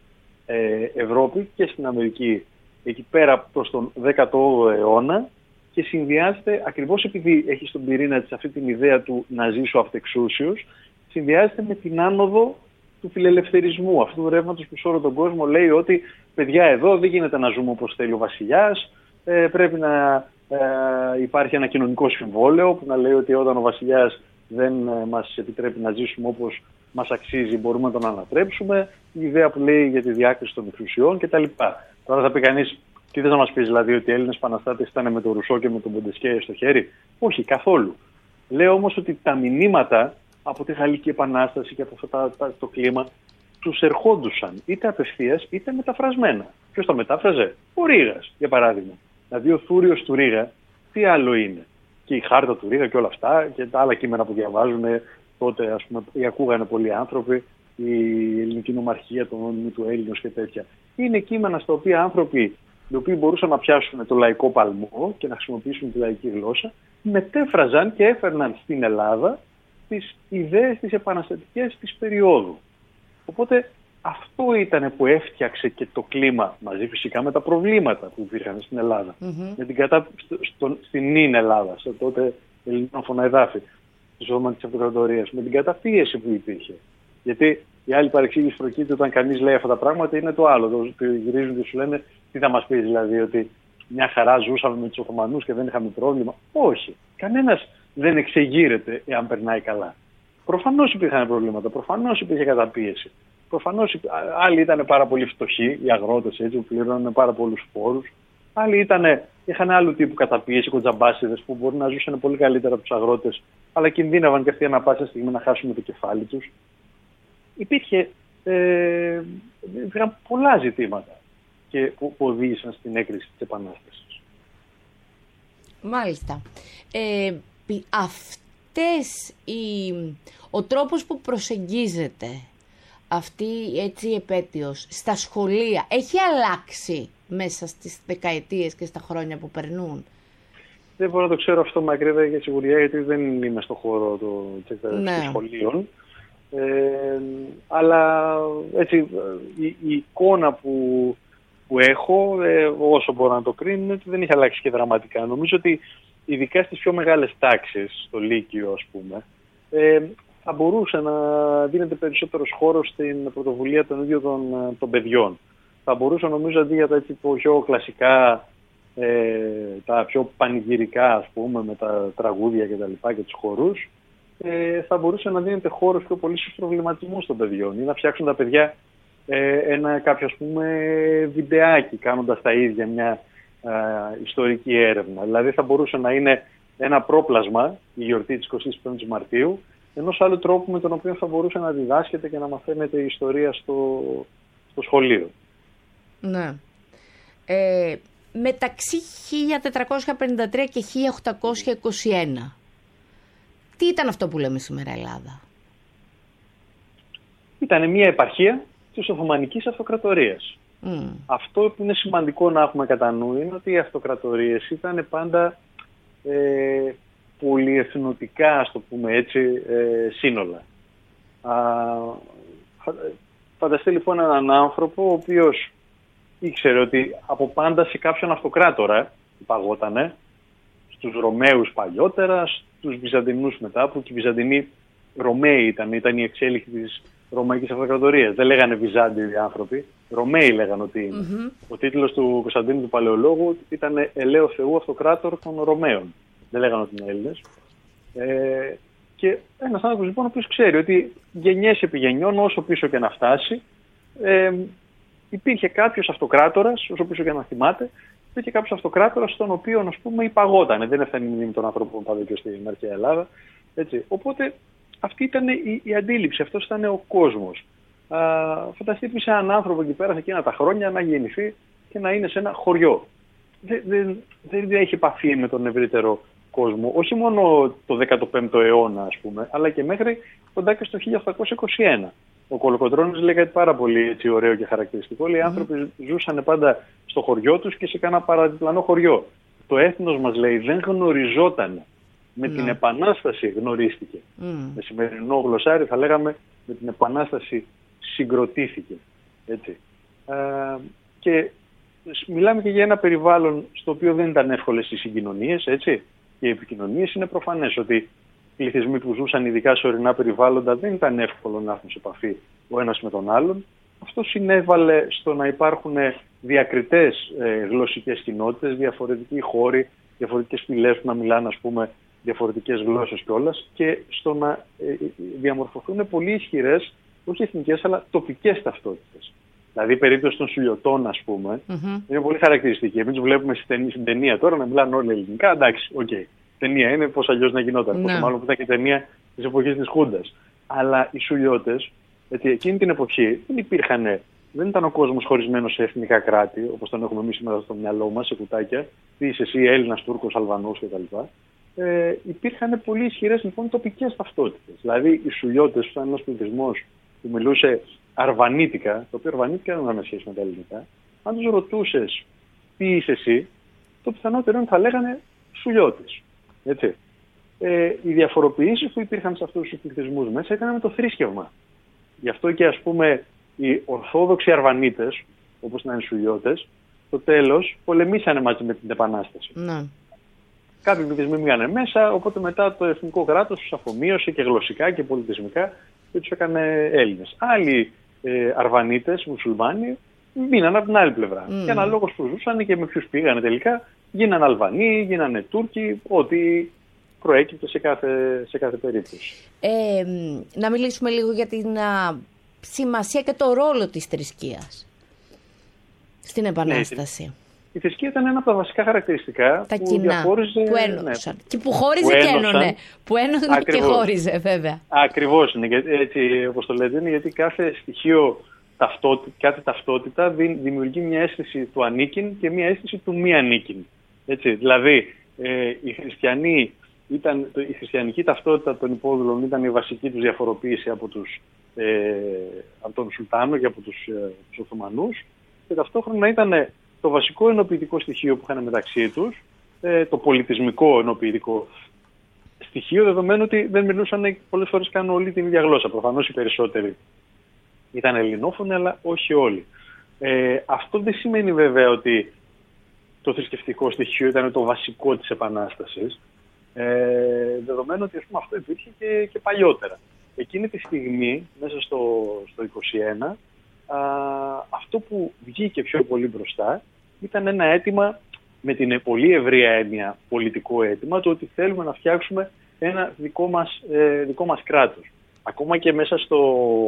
ε, Ευρώπη και στην Αμερική εκεί πέρα προς τον δέκατο όγδοο αιώνα και συνδυάζεται, ακριβώς επειδή έχει στον πυρήνα της αυτή την ιδέα του να ζήσω αυτεξούσιος, συνδυάζεται με την άνοδο του φιλελευθερισμού, αυτού του ρεύματος που σε όλο τον κόσμο λέει ότι παιδιά εδώ δεν γίνεται να ζούμε όπως θέλει ο βασιλιάς, ε, πρέπει να ε, υπάρχει ένα κοινωνικό συμβόλαιο που να λέει ότι όταν ο βασιλιάς δεν ε, μας επιτρέπει να ζήσουμε όπως μας αξίζει μπορούμε να τον ανατρέψουμε, η ιδέα που λέει για τη διάκριση των εξουσιών κτλ. Τώρα θα πει κανείς, τι θες να μας πεις δηλαδή, ότι οι Έλληνες επαναστάτες ήταν με τον Ρουσό και με τον Μοντεσκέ στο χέρι? Όχι, καθόλου. Λέω όμως ότι τα μηνύματα από τη Γαλλική Επανάσταση και από αυτό τα, τα, το κλίμα τους ερχόντουσαν είτε απευθείας είτε μεταφρασμένα. Ποιος τα μετάφραζε? Ο Ρήγας, για παράδειγμα. Δηλαδή ο Θούριος του Ρήγα, τι άλλο είναι? Και η χάρτα του Ρήγα και όλα αυτά και τα άλλα κείμενα που διαβάζουν τότε, ας πούμε, ή ακούγανε πολλοί άνθρωποι, η ελληνική νομαρχία, το νόμιμο του Έλληνος και τέτοια. Είναι κείμενα στα οποία άνθρωποι οι οποίοι μπορούσαν να πιάσουν το λαϊκό παλμό και να χρησιμοποιήσουν τη λαϊκή γλώσσα, μετέφραζαν και έφερναν στην Ελλάδα τις ιδέες τις επαναστατικές της περίοδου. Οπότε αυτό ήταν που έφτιαξε και το κλίμα, μαζί φυσικά με τα προβλήματα που υπήρχαν στην Ελλάδα. Mm-hmm. Με την κατα... στο... στην νυν Ελλάδα, σε τότε ελληνόφωνα εδάφη, στο σώμα της αυτοκρατορίας, με την καταπίεση που υπήρχε. Γιατί η άλλη παρεξήγηση προκύπτει όταν κανείς λέει αυτά τα πράγματα είναι το άλλο. Το γυρίζουν και σου λένε τι θα μας πει, δηλαδή, ότι μια χαρά ζούσαμε με τους Οθωμανούς και δεν είχαμε πρόβλημα? Όχι. Κανένας δεν εξεγείρεται εάν περνάει καλά. Προφανώς υπήρχαν προβλήματα, προφανώς υπήρχε καταπίεση. Προφανώς άλλοι ήταν πάρα πολύ φτωχοί, οι αγρότες έτσι, που πληρώνουν πάρα πολλούς φόρους. Άλλοι ήταν, είχαν άλλου τύπου καταπίεση, κοντζαμπάσιδες που μπορεί να ζούσαν πολύ καλύτερα από τους αγρότες, αλλά κινδύνευαν και αυτοί ανά πάσα στιγμή να χάσουν το κεφάλι τους. Υπήρχε ε, υπήρχαν πολλά ζητήματα και που, που οδήγησαν στην έκρηξη της Επανάστασης. Μάλιστα. Ε, αυτές οι, ο τρόπος που προσεγγίζεται αυτή έτσι η επέτειος στα σχολεία έχει αλλάξει μέσα στις δεκαετίες και στα χρόνια που περνούν? Δεν μπορώ να το ξέρω αυτό με ακρίβεια για σιγουριά, γιατί δεν είμαι στον χώρο του, της εκπαίδευσης των σχολείων. Ε, αλλά έτσι, η, η εικόνα που, που έχω, ε, όσο μπορώ να το κρίνω, είναι ότι δεν έχει αλλάξει και δραματικά. Νομίζω ότι ειδικά στις πιο μεγάλες τάξεις, στο Λύκειο ας πούμε, ε, θα μπορούσε να δίνεται περισσότερος χώρος στην πρωτοβουλία των ίδιων των, των παιδιών. Θα μπορούσε, νομίζω, αντί για τα έτσι, πιο κλασικά, ε, τα πιο πανηγυρικά, ας πούμε, με τα τραγούδια και τα λοιπά και τους χορούς, ε, θα μπορούσε να δίνεται χώρος πιο πολύ στους προβληματισμούς των παιδιών ή να φτιάξουν τα παιδιά ε, ένα κάποιο, ας πούμε, βιντεάκι κάνοντας τα ίδια μια ε, ιστορική έρευνα. Δηλαδή θα μπορούσε να είναι ένα πρόπλασμα η γιορτή της εικοστής πέμπτης Μαρτίου, ενός άλλου τρόπου με τον οποίο θα μπορούσε να διδάσκεται και να μαθαίνεται η ιστορία στο, στο σχολείο. Ναι. Ε, μεταξύ χίλια τετρακόσια πενήντα τρία και χίλια οκτακόσια είκοσι ένα, τι ήταν αυτό που λέμε σήμερα Ελλάδα? Ήταν μια επαρχία της Οθωμανικής Αυτοκρατορίας. Mm. Αυτό που είναι σημαντικό να έχουμε κατά νου είναι ότι οι αυτοκρατορίες ήταν πάντα ε, πολυεθνοτικά, ας το πούμε έτσι, ε, σύνολα. Α, φανταστείτε λοιπόν έναν άνθρωπο ο οποίος ήξερε ότι από πάντα σε κάποιον αυτοκράτορα υπαγότανε, στους Ρωμαίους παλιότερα, στους Βυζαντινούς μετά, που και οι Βυζαντινοί Ρωμαίοι ήταν, ήταν η εξέλιξη της Ρωμαϊκής Αυτοκρατορίας. Δεν λέγανε Βυζάντιοι άνθρωποι, Ρωμαίοι λέγανε ότι είναι. Mm-hmm. Ο τίτλος του Κωνσταντίνου του Παλαιολόγου ήταν «Ελαίο Θεού Αυτοκράτορ των Ρωμαίων». Δεν λέγανε ότι είναι Έλληνες. Ε, και ένας άνθρωπος λοιπόν ο οποίος ξέρει ότι γενιές επί γενιών, όσο πίσω και να φτάσει, ε, υπήρχε κάποιος αυτοκράτορας, όσο πίσω και να θυμάται, υπήρχε κάποιος αυτοκράτορας στον οποίο, ας πούμε, υπαγότανε. Δεν έφτανε η μνήμη των ανθρώπων πάντα και στην αρχαία Ελλάδα. Έτσι. Οπότε αυτή ήταν η, η αντίληψη, αυτός ήταν ο κόσμος. Φανταστείτε σε έναν άνθρωπο εκεί πέρα σε εκείνα τα χρόνια να γεννηθεί και να είναι σε ένα χωριό. Δεν, δεν, δεν έχει επαφή με τον ευρύτερο κόσμο, όχι μόνο το δέκατο πέμπτο αιώνα, ας πούμε, αλλά και μέχρι κοντά και στο χίλια οκτακόσια είκοσι ένα. Ο Κολοκοτρώνης λέει κάτι πάρα πολύ έτσι, ωραίο και χαρακτηριστικό. Λέει, οι άνθρωποι ζούσαν πάντα στο χωριό τους και σε κάνα παραδιπλανό χωριό. Το έθνος μας, λέει, δεν γνωριζόταν. Με mm. την Επανάσταση γνωρίστηκε. Mm. Με σημερινό γλωσσάρι θα λέγαμε με την Επανάσταση συγκροτήθηκε. Έτσι. Ε, και μιλάμε και για ένα περιβάλλον στο οποίο δεν ήταν εύκολες οι συγκοινωνίες, έτσι. Και οι επικοινωνίες είναι προφανές ότι οι πληθυσμοί που ζούσαν ειδικά σε ορεινά περιβάλλοντα δεν ήταν εύκολο να έχουν σε επαφή ο ένας με τον άλλον. Αυτό συνέβαλε στο να υπάρχουν διακριτές ε, γλωσσικές κοινότητες, διαφορετικοί χώροι, διαφορετικές φυλές που να μιλάνε, ας πούμε, διαφορετικές γλώσσες κιόλας, και στο να ε, διαμορφωθούν πολύ ισχυρές, όχι εθνικές, αλλά τοπικές ταυτότητες. Δηλαδή η περίπτωση των Σουλιωτών, ας πούμε, mm-hmm. είναι πολύ χαρακτηριστική. Εμείς βλέπουμε στην ταινία τώρα να μιλάνε όλοι ελληνικά. Εντάξει, οκ. Okay. Ταινία είναι, πώς αλλιώς να γινόταν. Mm-hmm. Πόσο μάλλον που ήταν και ταινία της εποχής της Χούντας. Αλλά οι Σουλιώτες, γιατί εκείνη την εποχή δεν υπήρχαν, δεν ήταν ο κόσμος χωρισμένος σε εθνικά κράτη, όπως τον έχουμε εμείς σήμερα στο μυαλό μας, σε κουτάκια. Τι είσαι εσύ, Έλληνας, Τούρκος, Αλβανός κτλ. Ε, υπήρχαν πολύ ισχυρές λοιπόν τοπικές ταυτότητες. Δηλαδή οι Σουλιώτες, που ήταν ένας πληθυσμός που μιλούσε αρβανίτικα, το οποίο αρβανίτικα δεν είχαν σχέση με τα ελληνικά, αν τους ρωτούσες τι είσαι εσύ, το πιθανότερο είναι ότι θα λέγανε Σουλιώτες. Έτσι. Ε, οι διαφοροποιήσεις που υπήρχαν σε αυτούς τους πληθυσμούς μέσα ήταν με το θρήσκευμα. Γι' αυτό και, ας πούμε, οι Ορθόδοξοι Αρβανίτες, όπως ήταν οι Σουλιώτες, στο τέλος πολεμήσανε μαζί με την Επανάσταση. Ναι. Κάποιοι πληθυσμοί μείνανε μέσα, οπότε μετά το εθνικό κράτος τους αφομοίωσε και γλωσσικά και πολιτισμικά και τους έκανε Έλληνες. Άλλοι ε, Αρβανίτες, μουσουλμάνοι, μείναν από την άλλη πλευρά. Mm. Και αναλόγως που ζούσαν και με ποιους πήγανε τελικά, γίνανε Αλβανοί, γίνανε Τούρκοι, ό,τι προέκυπτε σε κάθε, σε κάθε περίπτωση. Ε, να μιλήσουμε λίγο για την α, σημασία και το ρόλο της θρησκείας στην Επανάσταση. Ναι, η θρησκεία ήταν ένα από τα βασικά χαρακτηριστικά τα που κοινά, διαχώριζε, που ένωσαν. Ναι, και που χώριζε που και ένωνε. Που ένωνε και χώριζε, βέβαια. Ακριβώς είναι, γιατί, έτσι όπως το λέτε, είναι γιατί κάθε στοιχείο, ταυτότητα, κάθε ταυτότητα δημιουργεί μια αίσθηση του ανήκειν και μια αίσθηση του μη ανήκειν. Έτσι, δηλαδή, ε, οι χριστιανοί ήταν, η χριστιανική ταυτότητα των υπόδουλων ήταν η βασική τους διαφοροποίηση από, τους, ε, από τον Σουλτάνο και από τους, ε, τους Οθωμανούς, και ταυτόχρονα ήταν το βασικό ενοποιητικό στοιχείο που είχαν μεταξύ τους, ε, το πολιτισμικό ενοποιητικό στοιχείο, δεδομένου ότι δεν μιλούσαν πολλές φορές καν όλη την ίδια γλώσσα. Προφανώς οι περισσότεροι ήταν ελληνόφωνοι, αλλά όχι όλοι. Ε, αυτό δεν σημαίνει βέβαια ότι το θρησκευτικό στοιχείο ήταν το βασικό της Επανάστασης, ε, δεδομένου ότι, ας πούμε, αυτό υπήρχε και, και παλιότερα. Εκείνη τη στιγμή, μέσα στο, στο είκοσι ένα, α, αυτό που βγήκε πιο πολύ μπροστά ήταν ένα αίτημα, με την πολύ ευρία έννοια πολιτικό αίτημα, το ότι θέλουμε να φτιάξουμε ένα δικό μας, ε, δικό μας κράτος. Ακόμα και μέσα στο,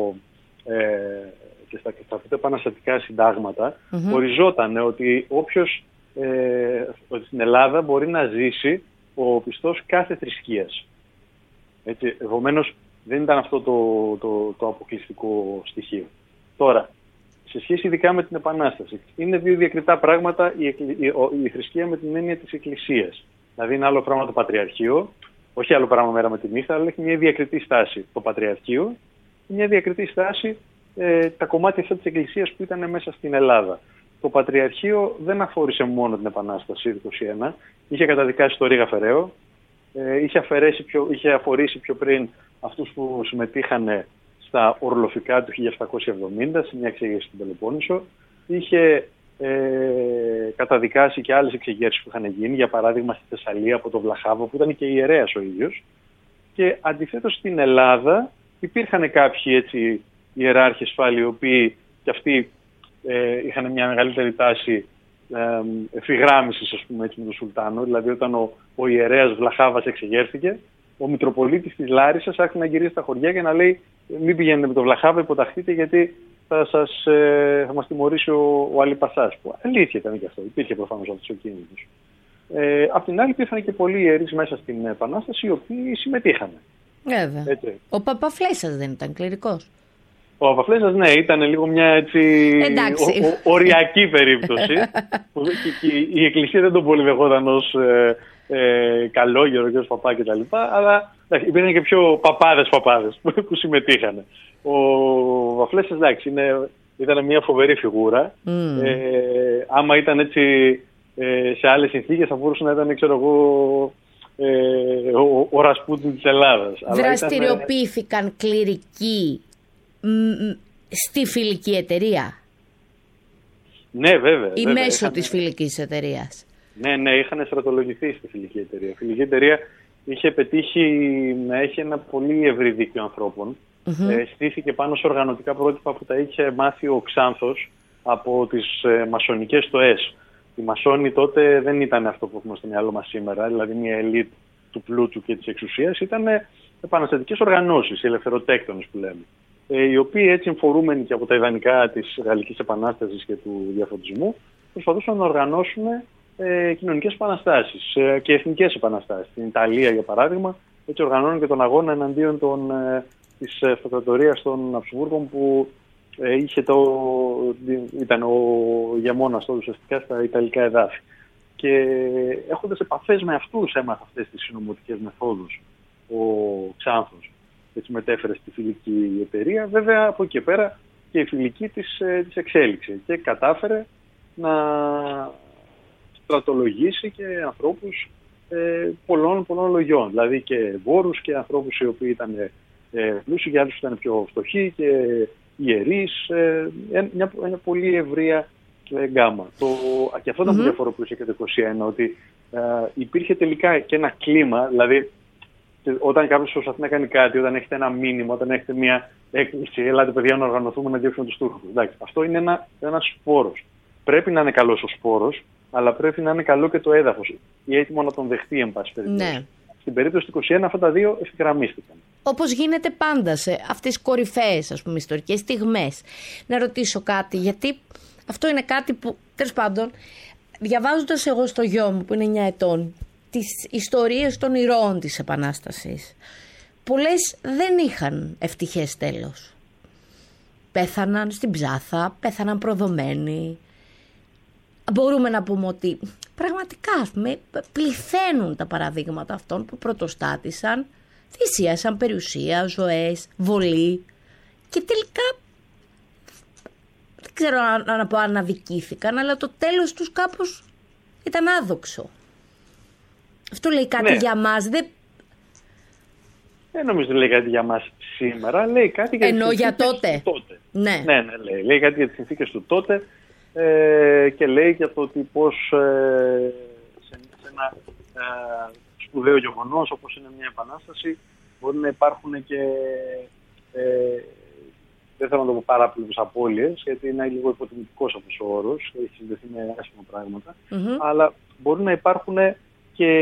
ε, και στα, στα επαναστατικά συντάγματα mm-hmm. οριζόταν ότι όποιος ε, ότι στην Ελλάδα μπορεί να ζήσει ο πιστός κάθε θρησκείας. Έτσι, επομένως δεν ήταν αυτό το, το, το αποκλειστικό στοιχείο. Τώρα, σε σχέση ειδικά με την Επανάσταση, είναι δύο διακριτά πράγματα η, η, η, η θρησκεία με την έννοια της Εκκλησίας. Δηλαδή είναι άλλο πράγμα το Πατριαρχείο, όχι άλλο πράγμα μέρα με τη νύχτα, αλλά έχει μια διακριτή στάση το Πατριαρχείο και μια διακριτή στάση ε, τα κομμάτια αυτά της Εκκλησίας που ήταν μέσα στην Ελλάδα. Το Πατριαρχείο δεν αφορήσε μόνο την Επανάσταση του είκοσι ένα, είχε καταδικάσει το Ρίγα Φεραίο, ε, είχε, πιο, είχε αφορήσει πιο πριν αυτούς που συμμετείχαν στα ορλοφικά του χίλια επτακόσια εβδομήντα, σε μια εξέγερση στην Πελοπόννησο, είχε ε, καταδικάσει και άλλες εξεγέρσεις που είχαν γίνει, για παράδειγμα στη Θεσσαλία από τον Βλαχάβο, που ήταν και ιερέας ο ίδιος. Και αντιθέτως στην Ελλάδα υπήρχαν κάποιοι έτσι ιεράρχες πάλι, οι οποίοι και αυτοί ε, είχαν μια μεγαλύτερη τάση ε, ευθυγράμμισης, ας πούμε, έτσι, με τον Σουλτάνο. Δηλαδή όταν ο, ο ιερέας Βλαχάβας εξεγέρθηκε, ο Μητροπολίτης της Λάρισσας άρχισε να γυρίζει στα χωριά και να λέει: μην πηγαίνετε με τον Βλαχάβα, υποταχθείτε, γιατί θα, σας, ε, θα μας τιμωρήσει ο, ο Αλιπασάς. Που αλήθεια ήταν και αυτό. Υπήρχε προφανώς αυτός ο κίνδυνος. Ε, απ' την άλλη, υπήρχαν και πολλοί ιερείς μέσα στην Επανάσταση, οι οποίοι συμμετείχαν. Βέβαια. Ο Παπαφλέσσας δεν ήταν κληρικός? Ο Παπαφλέσας, ναι, ήταν λίγο μια έτσι ο, ο, οριακή περίπτωση. Που, και, και η Εκκλησία δεν τον πολύ δεχόταν ως ε, ε, καλόγερο και ως παπά κτλ. Αλλά υπήρχαν και πιο παπάδες παπάδες που, που συμμετείχαν. Ο Παπαφλέσας, εντάξει, είναι, ήταν μια φοβερή φιγούρα. Mm. Ε, άμα ήταν έτσι ε, σε άλλες συνθήκες θα μπορούσε να ήταν, ξέρω εγώ, ε, ο, ο Ρασπούτιν της Ελλάδας. Δραστηριοποιήθηκαν ήταν... κληρικοί στη φιλική εταιρεία? Ναι, βέβαια. Ή βέβαια. μέσω είχαν... της φιλικής εταιρείας. Ναι, ναι, είχαν στρατολογηθεί στη φιλική εταιρεία. Η φιλική εταιρεία είχε πετύχει να έχει ένα πολύ ευρύ δίκτυο ανθρώπων. Mm-hmm. Ε, στήθηκε πάνω σε οργανωτικά πρότυπα που τα είχε μάθει ο Ξάνθος από τις ε, μασονικές στοές. Οι μασόνοι τότε δεν ήταν αυτό που έχουμε στο μυαλό μας σήμερα, δηλαδή μια ελίτ του πλούτου και της εξουσίας, ήταν επαναστατικές οργανώσεις, οι ελευθεροτέκτονες που λέμε, ε, οι οποίοι έτσι εμφορούμενοι και από τα ιδανικά της Γαλλικής Επανάστασης και του διαφωτισμού προσπαθούσαν να οργανώσουν ε, κοινωνικές επαναστάσεις ε, και εθνικές επαναστάσεις. Στην Ιταλία, για παράδειγμα, έτσι οργανώνουν και τον αγώνα εναντίον των, ε, της αυτοκρατορίας των Αψβούργων που ε, είχε το, ήταν ο ηγεμόνας τότε ουσιαστικά στα Ιταλικά εδάφη. Και έχοντας επαφές με αυτούς έμαθε αυτές τις συνωμοτικές μεθόδους ο Ξάνθος. Έτσι μετέφερε στη φιλική εταιρεία. Βέβαια από εκεί και πέρα και η φιλική της, της εξέλιξε και κατάφερε να στρατολογήσει και ανθρώπους ε, πολλών, πολλών λογιών. Δηλαδή και εμπόρους και ανθρώπους οι οποίοι ήταν ε, πλούσιοι και άλλους ήταν πιο φτωχοί και ιερείς. Ε, μια, μια πολύ ευρεία γκάμα. Το, και αυτό ήταν mm-hmm. που διαφοροποιούσε και το είκοσι ένα, ότι ε, υπήρχε τελικά και ένα κλίμα, δηλαδή όταν κάποιος προσπαθεί να κάνει κάτι, όταν έχετε ένα μήνυμα, όταν έχετε μια έκκληση, ελάτε παιδιά να οργανωθούμε να διώξουμε τους Τούρκους. Εντάξει, αυτό είναι ένα, ένας σπόρος. Πρέπει να είναι καλός ο σπόρος, αλλά πρέπει να είναι καλό και το έδαφος, ή έτοιμο να τον δεχτεί, εν πάση περιπτώσει. Ναι. Στην περίπτωση του είκοσι ένα αυτά τα δύο ευθυγραμμίστηκαν. Όπως γίνεται πάντα σε αυτές τις κορυφαίες, ας πούμε, ιστορικές στιγμές. Να ρωτήσω κάτι, γιατί αυτό είναι κάτι που, τέλος πάντων, διαβάζοντας εγώ στο γιο μου που είναι εννιά ετών, τις ιστορίες των ηρώων της Επανάστασης, πολλές δεν είχαν ευτυχές τέλος. Πέθαναν στην ψάθα, πέθαναν προδομένοι. Μπορούμε να πούμε ότι πραγματικά, ας πούμε, πληθαίνουν τα παραδείγματα αυτών που πρωτοστάτησαν, θυσίασαν περιουσία, ζωές, βολή και τελικά δεν ξέρω να, να πω αν αδικήθηκαν, αλλά το τέλος τους κάπως ήταν άδοξο. Αυτό λέει κάτι ναι. για μας. Δεν... δεν νομίζω ότι λέει κάτι για μας σήμερα. Λέει κάτι για Ενώ τις για τότε. τότε. Ναι. ναι, ναι, λέει. λέει κάτι για τις συνθήκες του τότε ε, και λέει για το ότι πώς ε, σε, σε ένα ε, σπουδαίο γεγονός όπως είναι μια επανάσταση μπορεί να υπάρχουν και ε, δεν θέλω να το πω παράπλευρες απώλειες, γιατί είναι λίγο υποτιμητικός αυτός ο όρος, έχει συνδεθεί με άσχημα πράγματα, mm-hmm. αλλά μπορεί να υπάρχουν και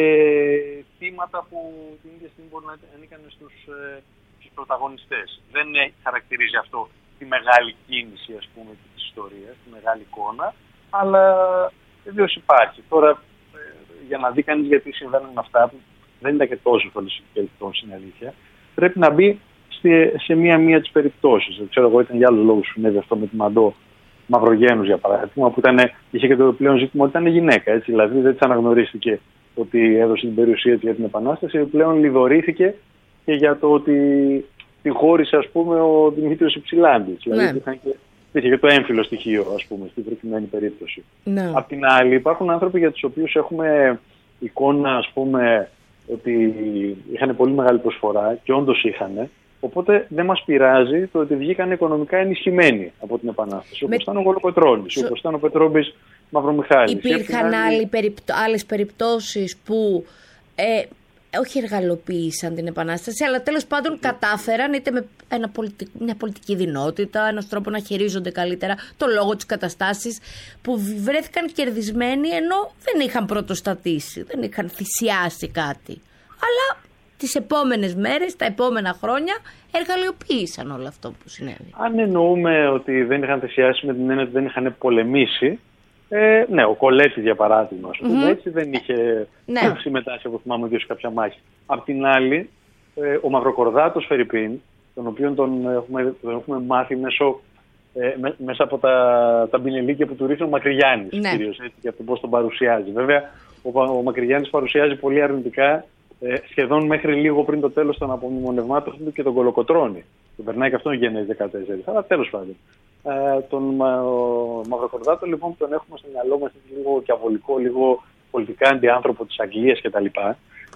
θύματα που την ίδια στιγμή μπορεί να ανήκαν στους, ε, στους πρωταγωνιστές. Δεν χαρακτηρίζει αυτό τη μεγάλη κίνηση, ας πούμε, της ιστορίας, τη μεγάλη εικόνα, αλλά βεβαίως υπάρχει. Τώρα, ε, για να δει κανείς γιατί συμβαίνουν αυτά, που δεν ήταν και τόσο φαλισσικέλτων στην αλήθεια, πρέπει να μπει σε μία-μία τις περιπτώσεις. Δεν ξέρω εγώ, ήταν για άλλους λόγους που συνέβη αυτό με τη Μαντώ Μαυρογένους, για παράδειγμα, που ήταν, είχε και το πλέον ζήτημα ότι ήταν γυναίκα. Έτσι, δηλαδή δεν της αναγνωρίστηκε ότι έδωσε την περιουσία της για την Επανάσταση, πλέον λιδωρήθηκε και για το ότι την χώρισε, ας πούμε, ο Δημήτριος Υψηλάντης. Ναι. Δηλαδή υπήρχε και το έμφυλο στοιχείο, ας πούμε, στην προκειμένη περίπτωση. Ναι. Απ' την άλλη, υπάρχουν άνθρωποι για τους οποίους έχουμε εικόνα, ας πούμε, ότι είχαν πολύ μεγάλη προσφορά και όντως είχαν. Οπότε δεν μας πειράζει το ότι βγήκαν οικονομικά ενισχυμένοι από την Επανάσταση. Όπως ήταν ο Κολοκοτρώνης, so... όπως ήταν ο Πετρόμπης Μαυρομιχάλης. Υπήρχαν άλλη περιπτώ... άλλες περιπτώσεις που ε, όχι εργαλοποίησαν την Επανάσταση, αλλά τέλος πάντων yeah. κατάφεραν είτε με ένα πολιτικ... μια πολιτική δυνότητα, ένας τρόπο να χειρίζονται καλύτερα το λόγο της καταστάσης, που βρέθηκαν κερδισμένοι ενώ δεν είχαν πρωτοστατήσει, δεν είχαν θυσιάσει κάτι. Αλλά τις επόμενες μέρες, τα επόμενα χρόνια, εργαλειοποίησαν όλο αυτό που συνέβη. Αν εννοούμε ότι δεν είχαν θυσιάσει με την έννοια ότι δεν είχαν πολεμήσει, ε, ναι, ο Κολέτης για παράδειγμα, ας πούμε, mm-hmm. έτσι δεν είχε ναι. συμμετάσχει από θυμάμαι δύο σε κάποια μάχη. Απ' την άλλη, ε, ο Μαυροκορδάτος Φερρυπίν, τον οποίο τον έχουμε, τον έχουμε μάθει μέσω, ε, με, μέσα από τα, τα μπινελίκια που του ρίχνει ο Μακρυγιάννης, ναι. κυρίως, έτσι, για το πώς τον παρουσιάζει. Βέβαια, ο, ο Μακρυγιάννης παρουσιάζει πολύ αρνητικά, Ε, σχεδόν μέχρι λίγο πριν το τέλος των απομνημονευμάτων του και τον Κολοκοτρώνη. Τον περνάει και αυτόν Γενέης δεκατέσσερα. Αλλά τέλος πάντων. Ε, τον Μαυροκορδάτο λοιπόν που τον έχουμε στο μυαλό μας λίγο διαβολικό, λίγο πολιτικά αντιάνθρωπο της Αγγλίας κτλ. Ε,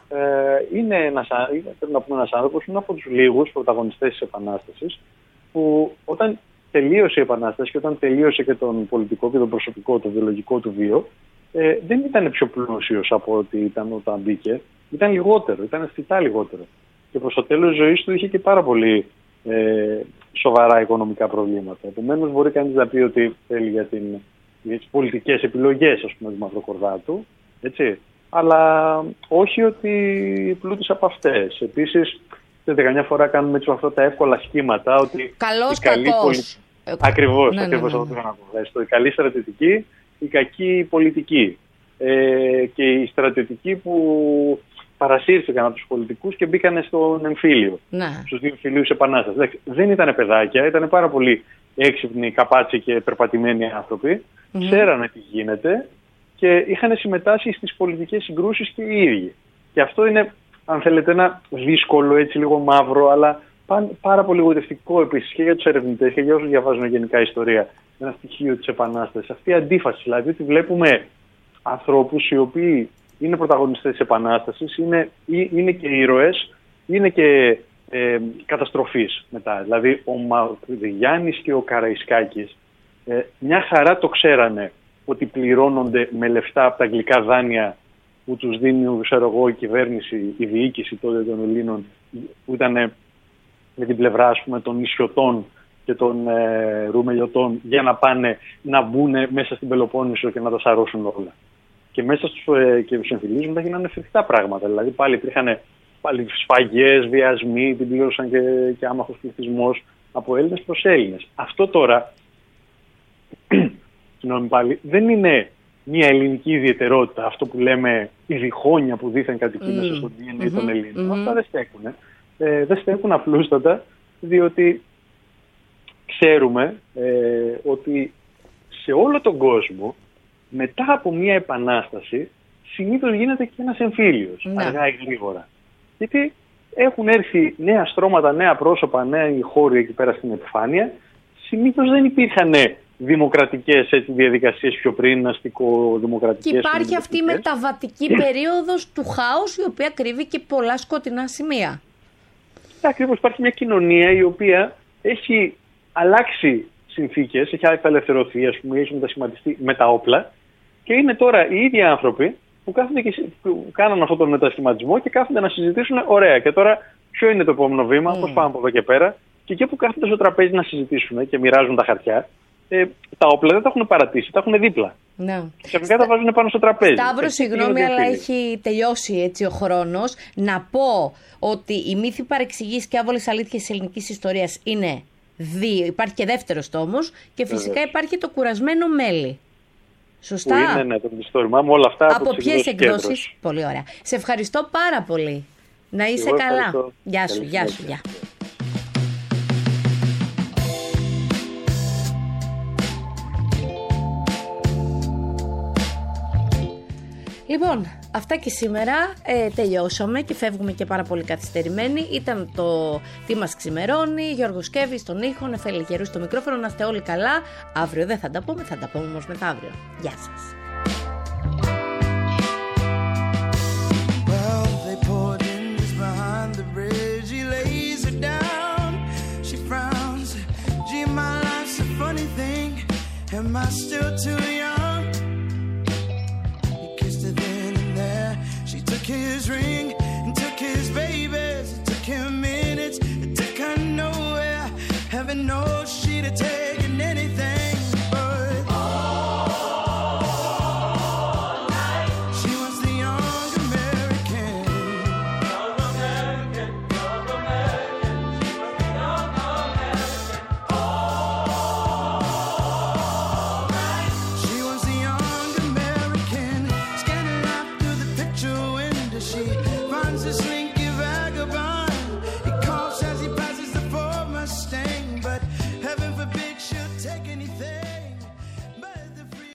είναι ένας, πρέπει να πούμε ένας άνθρωπος, είναι από τους λίγους πρωταγωνιστές της Επανάστασης που όταν τελείωσε η Επανάσταση και όταν τελείωσε και τον πολιτικό και τον προσωπικό, το βιολογικό του βίο, ε, δεν ήταν πιο πλούσιος από ό,τι ήταν όταν μπήκε. Ήταν λιγότερο, ήταν αισθητά λιγότερο. Και προς το τέλος της ζωής του είχε και πάρα πολύ ε, σοβαρά οικονομικά προβλήματα. Επομένως, μπορεί κανείς να πει ότι θέλει για, την, για τις πολιτικές επιλογές, ας πούμε, του Μαυροκορδάτου, έτσι. Αλλά όχι ότι πλούτησε από αυτές. Επίσης, καμιά φορά κάνουμε έτσι αυτά τα εύκολα σχήματα ότι. Καλός, κακός. Πολι... Ε, ακριβώς, ναι, ακριβώς ναι, ναι, αυτό το να πω. Η καλή στρατιωτική, η κακή πολιτική. Ε, και οι στρατιωτικοί που παρασύρθηκαν από τους πολιτικούς και μπήκαν στον εμφύλιο. Ναι. Στους δύο εμφυλίους επανάστασης. Δεν ήταν παιδάκια, ήταν πάρα πολύ έξυπνοι, καπάτσι και περπατημένοι άνθρωποι. Mm-hmm. Ξέρανε τι γίνεται και είχαν συμμετάσχει στις πολιτικές συγκρούσεις και οι ίδιοι. Και αυτό είναι, αν θέλετε, ένα δύσκολο, έτσι λίγο μαύρο, αλλά πάρα πολύ γοητευτικό επίσης και για τους ερευνητές και για όσους διαβάζουν γενικά ιστορία. Ένα στοιχείο της Επανάστασης. Αυτή η αντίφαση, δηλαδή ότι βλέπουμε ανθρώπους οι οποίοι είναι πρωταγωνιστές της Επανάστασης, είναι, είναι και ήρωες, είναι και ε, καταστροφής μετά. Δηλαδή ο Μαυρογιάννης και ο Καραϊσκάκης ε, μια χαρά το ξέρανε ότι πληρώνονται με λεφτά από τα αγγλικά δάνεια που τους δίνει, ξέρω εγώ, η κυβέρνηση, η διοίκηση τότε των Ελλήνων, που ήταν με την πλευρά, ας πούμε, των νησιωτών και των ε, ρουμελιωτών, για να πάνε να μπουν μέσα στην Πελοπόννησο και να τα σαρώσουν όλα. Και μέσα στους, ε, και στους εμφυλίους μετά γίνανε φρικτά πράγματα. Δηλαδή πάλι υπήρχαν πάλι σφαγές, βιασμοί, την πλήρωσαν και, και άμαχος πληθυσμός από Έλληνες προς Έλληνες. Αυτό τώρα, συγγνώμη πάλι, δεν είναι μια ελληνική ιδιαιτερότητα, αυτό που λέμε η διχόνοια που δήθεν κατοικεί mm. μέσα στο ντι εν έι mm-hmm. των Ελλήνων. Mm-hmm. Αυτά δεν στέκουν. Ε, δεν στέκουν απλούστατα, διότι ξέρουμε ε, ότι σε όλο τον κόσμο μετά από μια επανάσταση συνήθως γίνεται και ένας εμφύλιος, mm. αργά ή γρήγορα. Γιατί έχουν έρθει νέα στρώματα, νέα πρόσωπα, νέα χώροι εκεί πέρα στην επιφάνεια. Συνήθως δεν υπήρχαν δημοκρατικές έτσι, διαδικασίες πιο πριν, αστικο-δημοκρατικές. Και υπάρχει αυτή η μεταβατική περίοδος του χάους, η οποία κρύβει και πολλά σκοτεινά σημεία. Ακριβώς, υπάρχει μια κοινωνία η οποία έχει αλλάξει συνθήκες, έχει απελευθερωθεί, ας πούμε, έχει μετασχηματιστεί με τα όπλα και είναι τώρα οι ίδιοι άνθρωποι που, κάθονται και, που κάνουν αυτόν τον μετασχηματισμό και κάθονται να συζητήσουν, ωραία, και τώρα ποιο είναι το επόμενο βήμα, mm. πώς πάμε από εδώ και πέρα. Και εκεί που κάθονται στο τραπέζι να συζητήσουν και μοιράζουν τα χαρτιά, ε, τα όπλα δεν τα έχουν παρατήσει, τα έχουν δίπλα. Ναι. Ξαφνικά τα βάζουν πάνω στο τραπέζι. Σταύρο, συγγνώμη, αλλά έχει τελειώσει έτσι ο χρόνος. Να πω ότι οι μύθοι, παρεξηγήσεις και άβολες αλήθειες της ελληνικής ιστορίας είναι δύο. Υπάρχει και δεύτερος τόμος και φυσικά Βεβαίως. Υπάρχει το κουρασμένο μέλι. Σωστά. Που είναι, ναι, το μυθιστόρημα μου, όλα αυτά από, από ποιες εκδόσεις. Πολύ ωραία. Σε ευχαριστώ πάρα πολύ. Να είσαι Εγώ καλά. Ευχαριστώ. Γεια σου, γεια σου, γεια. Λοιπόν, αυτά και σήμερα ε, τελειώσαμε και φεύγουμε και πάρα πολύ καθυστερημένοι. Ήταν το Τι μας ξημερώνει, Γιώργος Κέβης στον ήχο, Νεφέλη Γερού στο μικρόφωνο. Να είστε όλοι καλά. Αύριο δεν θα τα πούμε, θα τα πούμε όμως μεθαύριο. Γεια σας. Well, they poured in just behind the bridge. He lays it down. She frowns. Gee, my life's a funny thing. Am I still too young? Took his ring and took his babies. It took him minutes, it took her nowhere. Heaven knows she'd have taken anything, but all night she was the young American. Young American, young American. She was the young American. All night she was the young American. Scanning life through the picture. She finds this link